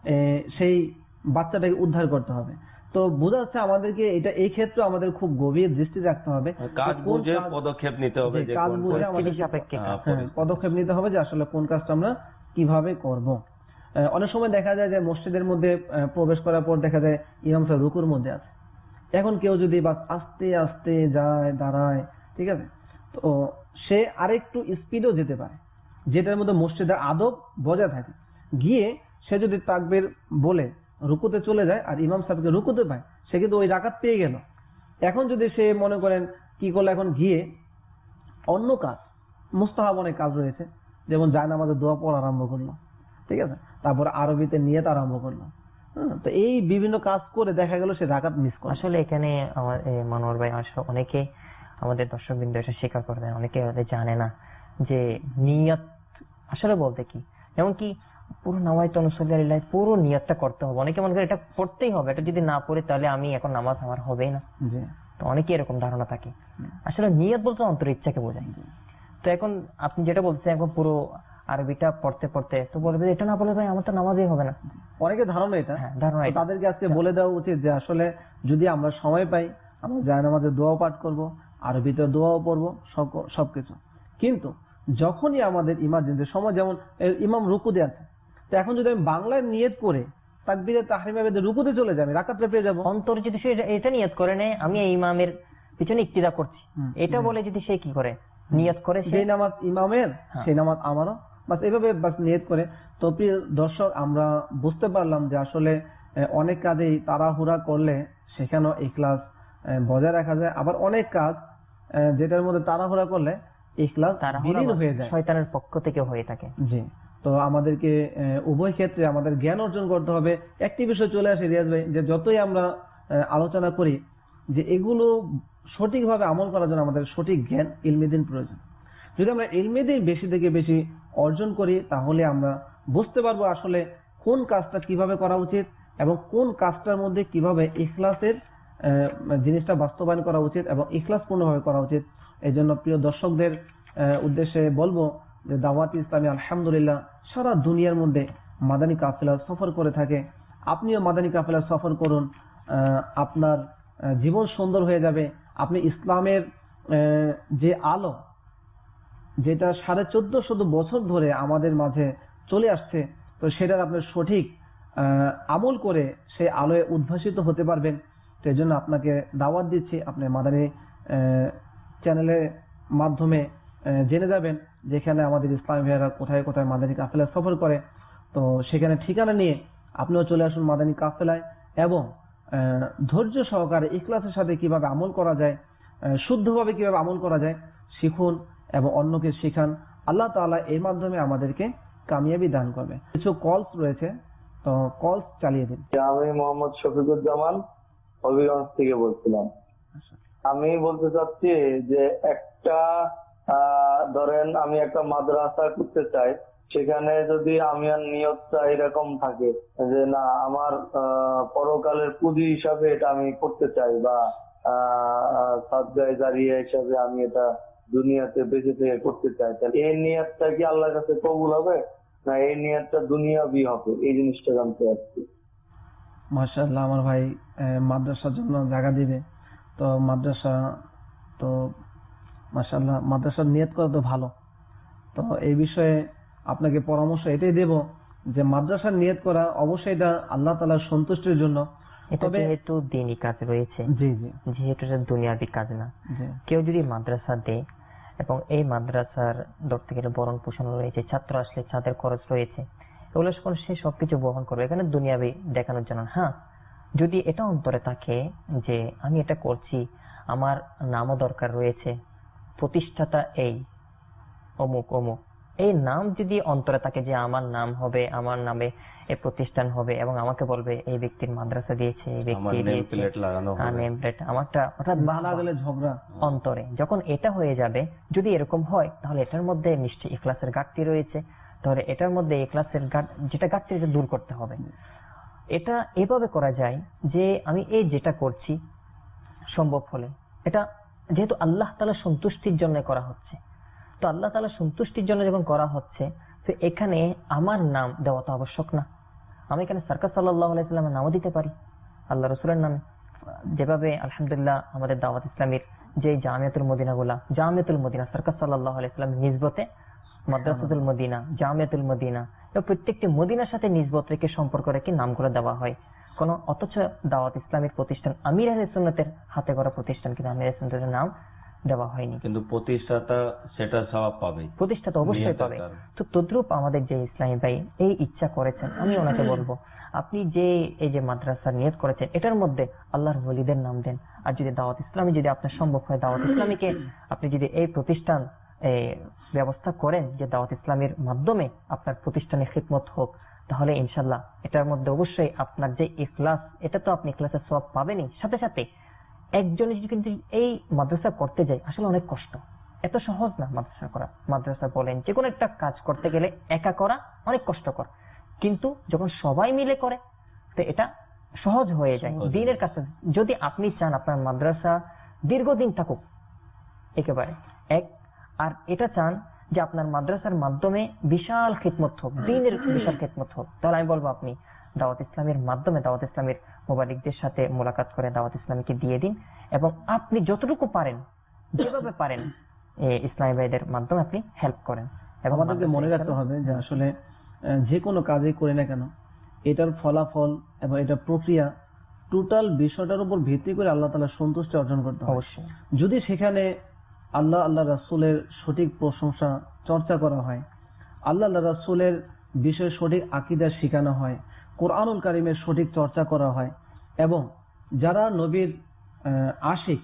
সেই বাচ্চাটাকে উদ্ধার করতে হবে। তো বোঝা যাচ্ছে আমাদেরকে এটা এই ক্ষেত্রে আমাদের খুব গভীর দৃষ্টি রাখতে হবে, কাজ বুঝে পদক্ষেপ নিতে হবে, যে কাজ বুঝে আমাদের পদক্ষেপ নিতে হবে যে আসলে কোন কাজটা আমরা কিভাবে করব। অনেক সময় দেখা যায় যে মসজিদের মধ্যে প্রবেশ করার পর দেখা যায় ইমাম সাহেব রুকুর মধ্যে আছে, এখন কেউ যদি বাস আস্তে আস্তে যায়, দাঁড়ায়, ঠিক আছে, তো সে আরেকটু স্পিডও যেতে পারে, যেটার মধ্যে মসজিদের আদব বজায় থাকে, গিয়ে সে যদি তাকবীর বলে রুকুতে চলে যায় আর ইমাম সাহেবকে রুকুতে পায়, সে কিন্তু ওই রাকাত পেয়ে গেল। এখন যদি সে মনে করেন কি করলো, এখন গিয়ে অন্য কাজ, মুস্তাহাব অনেক কাজ রয়েছে, যেমন জায়নামাজে দোয়া পড়া আরম্ভ করলো, ঠিক আছে, তারপর আরবিতে নিয়ত আরম্ভ করলো, তো এই বিভিন্ন কাজ করে দেখা গেল সে রাকাত মিস করে। আসলে এখানে আমার মনোহর ভাই, অনেকে আমাদের দর্শকবৃন্দ এটা স্বীকার করে দেন, অনেকে জানে না যে নিয়ত আসলে বলতে কি। যেমন কি পুরো নামাজ অনুসল্লাহ পুরো নিয়তটা করতে হবে, অনেকে মনে করে এটা পড়তেই হবে, এটা যদি না পড়ে তাহলে আমি এখন নামাজ আমার হবেই না, তো অনেকে এরকম ধারণা থাকে। আসলে নিয়ত বলতে অন্তর ইচ্ছাকে বোঝায়। তো এখন আপনি যেটা বলছেন, এখন পুরো আরবিটা পড়তে পড়তে তো বলবে এটা না বলে ভাই আমার তো নামাজই হবে না, অনেকে ধারণা এটা, তাদেরকে আজকে বলে দেওয়া উচিত যে আসলে যদি আমরা সময় পাই আমরা জায়নামাজে দোয়া পাঠ করব, আরবিতে দোয়াও পড়বো, সবকিছু, কিন্তু যখনই আমাদের ইমার্জেন্সি সময়, যেমন ইমাম রুকুতে আছে, তো এখন যদি আমি বাংলায় নিয়ত করে তাকবীরে তাহরিমা বেঁধে রুকুতে চলে যাবে, রাকাতটা পেয়ে যাবো। অন্তর যদি সে এটা নিয়ত করে নেয় আমি এই ইমামের পিছনে ইক্তিদা করছি, এটা বলে যদি সে কি করে নিয়ত করে, সেই নামাজ ইমামের সেই নামাজ আমারও, বাস এভাবে বাস নিয়ত করে। তো প্রিয় দর্শক, আমরা বুঝতে পারলাম যে আসলে অনেক কাজেই তাড়াহুড়া করলে সেখানেও ইখলাস বজায় রাখা যায়, আবার অনেক কাজ যেটার মধ্যে তাড়াহুড়া করলে ইখলাস বিলীন হয়ে যায়, শয়তানের পক্ষ থেকে হয়ে থাকে। জি, তো আমাদেরকে উভয় ক্ষেত্রে আমাদের জ্ঞান অর্জন করতে হবে। একটি বিষয় চলে আসে রিয়াজ ভাই, যে যতই আমরা আলোচনা করি যে এগুলো সঠিকভাবে আমল করার জন্য আমাদের সঠিক জ্ঞান ইলমিদিন প্রয়োজন। যদি আমরা ইলমিদিন বেশি থেকে বেশি অর্জন করি, তাহলে আমরা বুঝতে পারবো আসলে কোন কাজটা কিভাবে করা উচিত এবং কোন কাজটার মধ্যে কিভাবে ইখলাসের জিনিসটা বাস্তবায়ন করা উচিত এবং ইখলাস পূর্ণভাবে করা উচিত। এই জন্য প্রিয় দর্শকদের উদ্দেশ্যে বলবো যে দাওয়াত ইসলামী আলহামদুলিল্লাহ সারা দুনিয়ার মধ্যে মাদানী কাফেলা সফর করে থাকে। আপনিও মাদানী কাফেলা সফর করুন, আপনার জীবন সুন্দর হয়ে যাবে। আপনি ইসলামের যে আলো, যেটা 1450 বছর ধরে আমাদের মাঝে চলে আসছে, তো সেটার আপনি সঠিক আমল করে সেই আলোয় উদ্ভাসিত হতে পারবেন। সেই জন্য আপনাকে দাওয়াত দিচ্ছি, আপনি মাদানী চ্যানেলের মাধ্যমে জেনে যাবেন যেখানে আমাদের ইসলামী ভাইয়েরা কোথায় কোথায় মাদানী কাফেলা সফর করে। তো সেখানে ঠিকানা নিয়ে আপনিও চলে আসুন মাদানী কাফেলায় এবং ধৈর্য সহকারে ইখলাসের সাথে কিভাবে আমল করা যায়, শুদ্ধভাবে কিভাবে আমল করা যায় শিখুন এবং অন্যকে শিখান। আল্লাহ তাআলা এর মাধ্যমে আমাদেরকে কামিয়াবি দান করবে। কিছু কলস রয়েছে, তো কলস চালিয়ে দিন। আমি মোহাম্মদ শফিকুজ্জামান হবিগঞ্জ থেকে বলছিলাম। আমি বলতে চাচ্ছি যে একটা ধরেন আমি একটা মাদ্রাসা করতে চাই, সেখানে যদি আমি আর নিয়তটা এরকম থাকে যে না আমার পরকালের পুঁজি হিসাবে এটা আমি করতে চাই বা সাদগায়ে জারিয়া হিসাবে আমি এটা দুনিয়াতে বেঁচে থেকে করতে চাই, তাহলে এই নিয়তটা কি আল্লাহর কাছে কবুল হবে না এই নিয়তটা দুনিয়াবি হবে? এই জিনিসটা জানতে চাচ্ছি। মাশাআল্লাহ, আমার ভাই মাদ্রাসার জন্য জায়গা দিবে, তো মাদ্রাসা তো মাশাআল্লাহ, মাদ্রাসার নিয়ত করা তো ভালো। তো এই বিষয়ে আপনাকে পরামর্শ এটাই দেব যে মাদ্রাসার নিয়ত করা অবশ্যই এটা আল্লাহ তাআলার সন্তুষ্টির জন্য। এটা যেহেতু দিনই কাজ রয়েছে, জি জি, যেহেতু এটা দুনিয়াবি কাজ না, কেউ যদি মাদ্রাসা দেয় এবং এই মাদ্রাসার ধরতে গেলে বরণ পোষণ রয়েছে, ছাত্র আসলে ছাদের খরচ রয়েছে, এগুলো সে সবকিছু বহন করবে, এখানে দুনিয়াবি দেখানোর জন্য। হ্যাঁ, যদি এটা অন্তরে থাকে যে আমি এটা করছি, আমার নামও দরকার রয়েছে, প্রতিষ্ঠাতা এই অমুক অমুক, এই নাম যদি অন্তরে থাকে যে আমার নাম হবে, আমার নামে এই প্রতিষ্ঠান হবে এবং আমাকে বলবে এই ব্যক্তির মাদ্রাসা দিয়েছে, এই ব্যক্তি দিয়েছে, নেম প্লেট আমারটা, অর্থাৎ ঝগড়া অন্তরে যখন এটা হয়ে যাবে, যদি এরকম হয় তাহলে এটার মধ্যে নিশ্চয়ই ইখলাসের ঘাটতি রয়েছে। তাহলে এটার মধ্যে ইখলাসের যেটা ঘাটতি এটা দূর করতে হবে। এটা এভাবে করা যায় যে আমি এই যেটা করছি সম্ভব হলে, এটা যেহেতু আল্লাহ তাআলা সন্তুষ্টির জন্য করা হচ্ছে, তো আল্লাহ তাআলা সন্তুষ্টির জন্য যখন করা হচ্ছে, তো এখানে আমার নাম দেওয়া তো আবশ্যক না। আমি এখানে সার্কাস সাল্লাল্লাহু আলাইহি ওয়াসাল্লামের নামও দিতে পারি, আল্লাহ রাসূলের নামে। যেভাবে আলহামদুলিল্লাহ আমাদের দাওয়াত ইসলামীর যে জামিয়াতুল মদিনা সার্কাস সাল্লাল্লাহু আলাইহি ওয়াসাল্লামের নিসবতে মাদ্রাসাতুল মদিনা, জামিয়াতুল মদিনা, প্রত্যেকটি মদিনার সাথে নিসবত রেখে সম্পর্ক রেখে নামগুলো দেওয়া হয়। কোন অথচ দাওয়াত ইসলামীর প্রতিষ্ঠান আমির আহলে সুন্নাতের হাতে করা প্রতিষ্ঠান, কিন্তু আমির আহলে সুন্নাতের নাম দেওয়া হয়নি। কিন্তু প্রতিষ্ঠাতা সেটা সওয়াব পাবে, প্রতিষ্ঠাতা অবশ্যই পাবে। তো তদ্রূপ আমাদের যে ইসলামী ভাই এই ইচ্ছা করেছেন, আমি ওনাকে বলবো আপনি যে এই যে মাদ্রাসার নিয়ত করেছেন এটার মধ্যে আল্লাহর ওলিদের নাম দেন। আর যদি দাওয়াত ইসলামী যদি আপনার সম্ভব হয়, দাওয়াত ইসলামীকে আপনি যদি এই প্রতিষ্ঠান ব্যবস্থা করেন যে দাওয়াত ইসলামের মাধ্যমে আপনার প্রতিষ্ঠানে খিদমত হোক, তাহলে ইনশাল্লাহ এটার মধ্যে অবশ্যই আপনার যে ইখলাস, এটা তো আপনি ইখলাসের সওয়াব পাবেনই, সাথে সাথে একজনে যদি কিন্তু এই মাদ্রাসা করতে যায়, আসলে অনেক কষ্ট, এত সহজ না মাদ্রাসা করা। মাদ্রাসা বলেন যে কোনো একটা কাজ করতে গেলে একা করা অনেক কষ্টকর, কিন্তু যখন সবাই মিলে করে তো এটা সহজ হয়ে যায় দ্বীনের কাছে। যদি আপনি চান আপনার মাদ্রাসা দীর্ঘদিন থাকুক একেবারে এক, আর এটা চান যে আপনার মাদ্রাসার মাধ্যমে বিশাল খিদমত হোক, দ্বীনের বিশাল খিদমত হোক, তাহলে আমি বলবো আপনি দাওয়াত ইসলামের মাধ্যমে দাওয়াত ইসলামের মুবালিকদের সাথে মোলাকাত করে দাওয়াত ইসলামীকে দিয়ে দিন, এবং আপনি যতটুকু পারেন যেভাবে পারেন ইসলামী ভাইদের মাধ্যমে আপনি হেল্প করেন। এবং আমাদেরকে মনে রাখতে হবে যে আসলে যে কোনো কাজই করি না কেন, এটার ফলাফল এবং এটার প্রক্রিয়া টোটাল বিষয়টার উপর ভিত্তি করে আল্লাহ তাআলার সন্তুষ্টি অর্জন করতে হবে। অবশ্যই যদি সেখানে আল্লাহ রাসূলের সঠিক প্রশংসা চর্চা করা হয়, আল্লাহ রাসূলের বিষয়ে সঠিক আকীদা শেখানো হয়, কোরআনুল কারীমের সঠিক চর্চা করা হয়, এবং যারা নবীর আশিক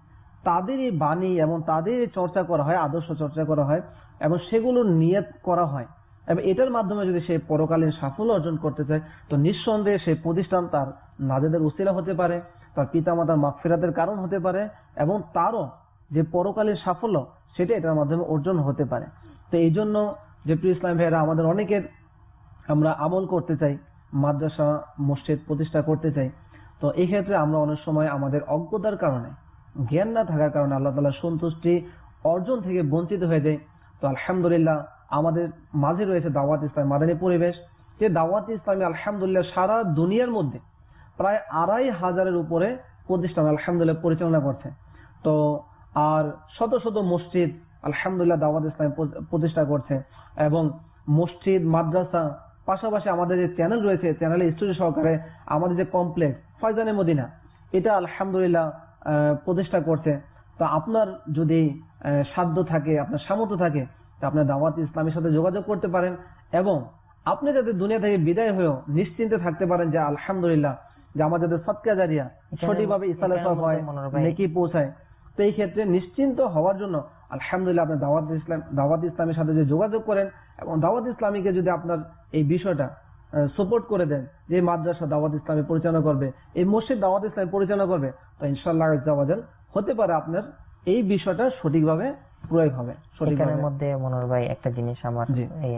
তাদেরই বাণী এবং তাদের চর্চা করা হয়, আদর্শ চর্চা করা হয়, এবং সেগুলোর নিয়ত করা হয়, এবং এটার মাধ্যমে যদি সে পরকালীন সাফল্য অর্জন করতে চায়, তো নিঃসন্দেহে সেই প্রতিষ্ঠান তার নাজাতের উসিলা হতে পারে, তার পিতামাতার মাগফিরাতের কারণ হতে পারে, এবং তারও যে পরকালীন সাফল্য সেটা এটার মাধ্যমে অর্জন হতে পারে। তো এই জন্য যে প্রিয় ইসলাম ভাইয়েরা, আমাদের অনেকের আমরা আমল করতে চাই, মাদ্রাসা মসজিদ প্রতিষ্ঠা করতে চাই, তো এই ক্ষেত্রে আমরা অনেক সময় আমাদের অজ্ঞতার কারণে, জ্ঞান না থাকার কারণে আল্লাহ তাআলার সন্তুষ্টি অর্জন থেকে বঞ্চিত হয়ে যায়। তো আলহামদুলিল্লাহ আমাদের মাঝে রয়েছে দাওয়াত ইসলাম মাদানী পরিবেশ, যে দাওয়াত ইসলামী আলহামদুলিল্লাহ সারা দুনিয়ার মধ্যে প্রায় 2500-এর উপরে প্রতিষ্ঠান আলহামদুলিল্লাহ পরিচালনা করছে। তো আর শত শত মসজিদ আলহামদুলিল্লাহ দাওয়াত ইসলাম প্রতিষ্ঠা করছে, এবং মসজিদ মাদ্রাসা পাশাপাশি আমাদের যে চ্যানেল রয়েছে, চ্যানেলে স্টুডিও সহকারে আমাদের যে কমপ্লেক্স ফয়জানে মদিনা, এটা আলহামদুলিল্লাহ প্রতিষ্ঠা করছে। তো আপনার যদি সাধ্য থাকে, আপনার সামর্থ্য থাকে, তা আপনার দাওয়াত ইসলামের সাথে যোগাযোগ করতে পারেন, এবং আপনি যাতে দুনিয়া থেকে বিদায় হয়েও নিশ্চিন্তে থাকতে পারেন যে আলহামদুলিল্লাহ যে আমার যাদের সদকা জারিয়া সঠিকভাবে ইসলামের সওয়াব হয়, নেকি পৌঁছায়, তো এই ক্ষেত্রে নিশ্চিন্ত হওয়ার জন্য আলহামদুলিল্লাহ আপনি দাওয়াত ইসলামের সাথে যে যোগাযোগ করেন, এবং দাওয়াত ইসলামীকে যদি আপনার এই বিষয়টা সাপোর্ট করে দেন যে মাদ্রাসা দাওয়াত ইসলামী পরিচালনা করবে, এই মসজিদ দাওয়াত ইসলামী পরিচালনা করবে, তো ইনশাআল্লাহ হতে পারে আপনার এই বিষয়টা সঠিকভাবে প্রয়োগ হবে। এখানের মধ্যে মনোহর ভাই একটা জিনিস আমার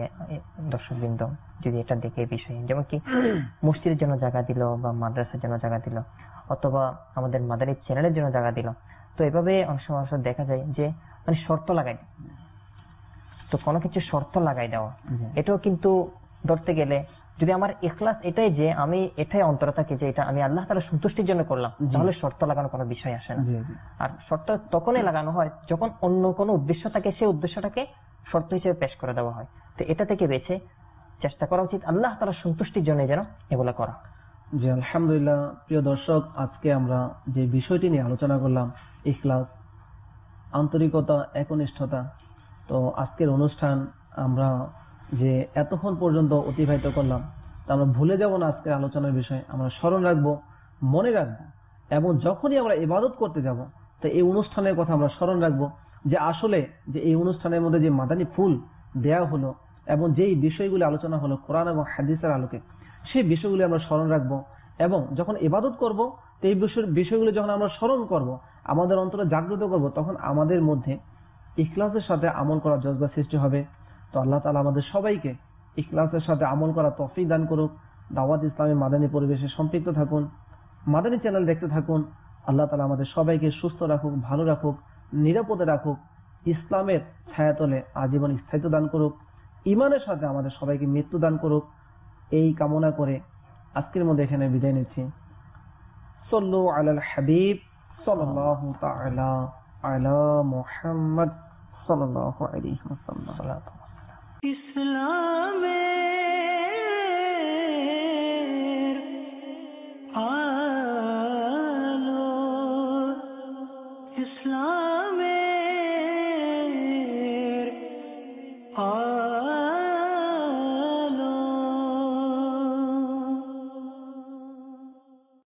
দর্শকবৃন্দ যদি এটা দেখে এই বিষয়ে, যেমন কি মসজিদের জন্য জায়গা দিল বা মাদ্রাসার জন্য জায়গা দিল, অথবা আমাদের মাদানী চ্যানেলের জন্য জায়গা দিল, তো এভাবে অনেক সময় দেখা যায় যে মানে শর্ত লাগাই, তো কোনো কিছু শর্ত লাগাই দেওয়া, এটাও কিন্তু ধরতে গেলে যদি আমার ইখলাস এটাই যে আমি এটাই অন্তরে থাকে যে এটা আমি আল্লাহ তাআলার সন্তুষ্টির জন্য করলাম, তাহলে শর্ত লাগানো কোনো বিষয় আসে না। আর শর্ত তখনই লাগানো হয় যখন অন্য কোনো উদ্দেশ্য থাকে, সেই উদ্দেশ্যটাকে শর্ত হিসেবে পেশ করে দেওয়া হয়। তো এটা থেকে বেঁচে চেষ্টা করা উচিত আল্লাহ তাআলার সন্তুষ্টির জন্য যেন এগুলা করা। জি আলহামদুলিল্লাহ। প্রিয় দর্শক, আজকে আমরা যে বিষয়টি নিয়ে আলোচনা করলাম, ইখলাস, আন্তরিকতা, একনিষ্ঠতা। তো আজকের অনুষ্ঠান আমরা যে এতক্ষণ পর্যন্ত অতিবাহিত করলাম তা আমরা ভুলে যাব না। আজকের আলোচনার বিষয় আমরা স্মরণ রাখবো, মনে রাখবো, এবং যখনই আমরা ইবাদত করতে যাব তো এই অনুষ্ঠানের কথা আমরা স্মরণ রাখবো যে আসলে যে এই অনুষ্ঠানের মধ্যে যে মাদানী ফুল দেয়া হলো এবং যেই বিষয়গুলি আলোচনা হলো কোরআন এবং হাদিসের আলোকে, সেই বিষয়গুলি আমরা স্মরণ রাখবো। এবং যখন ইবাদত করব তো এই বিষয়গুলি যখন আমরা স্মরণ করব, আমাদের অন্তরে জাগ্রত করব, তখন আমাদের মধ্যে ইখলাসের সাথে আমল করার জজবা সৃষ্টি হবে। তো আল্লাহ তাআলা আমাদের সবাইকে ইখলাসের সাথে আমল করার তৌফিক দান করুক। দাওয়াত ইসলামী মাদানী পরিবেশে সম্পৃক্ত থাকুন, মাদানী চ্যানেল দেখতে থাকুন। আল্লাহ তাআলা আমাদের সবাইকে সুস্থ রাখুক, ভালো রাখুক, নিরাপদে রাখুক, ইসলামের ছায়াতলে আজীবন স্থায়িত্ব দান করুক, ইমানের সাথে আমাদের সবাইকে মৃত্যু দান করুক। এই কামনা করে আজকের মধ্যে এখানে বিদায় নিচ্ছি। সাল্লু আলাল হাবিব সাল্লাল্লাহু তাআলা আলা মুহাম্মদ সাল্লাল্লাহু আলাইহি ওয়াসাল্লাম। ইসলামে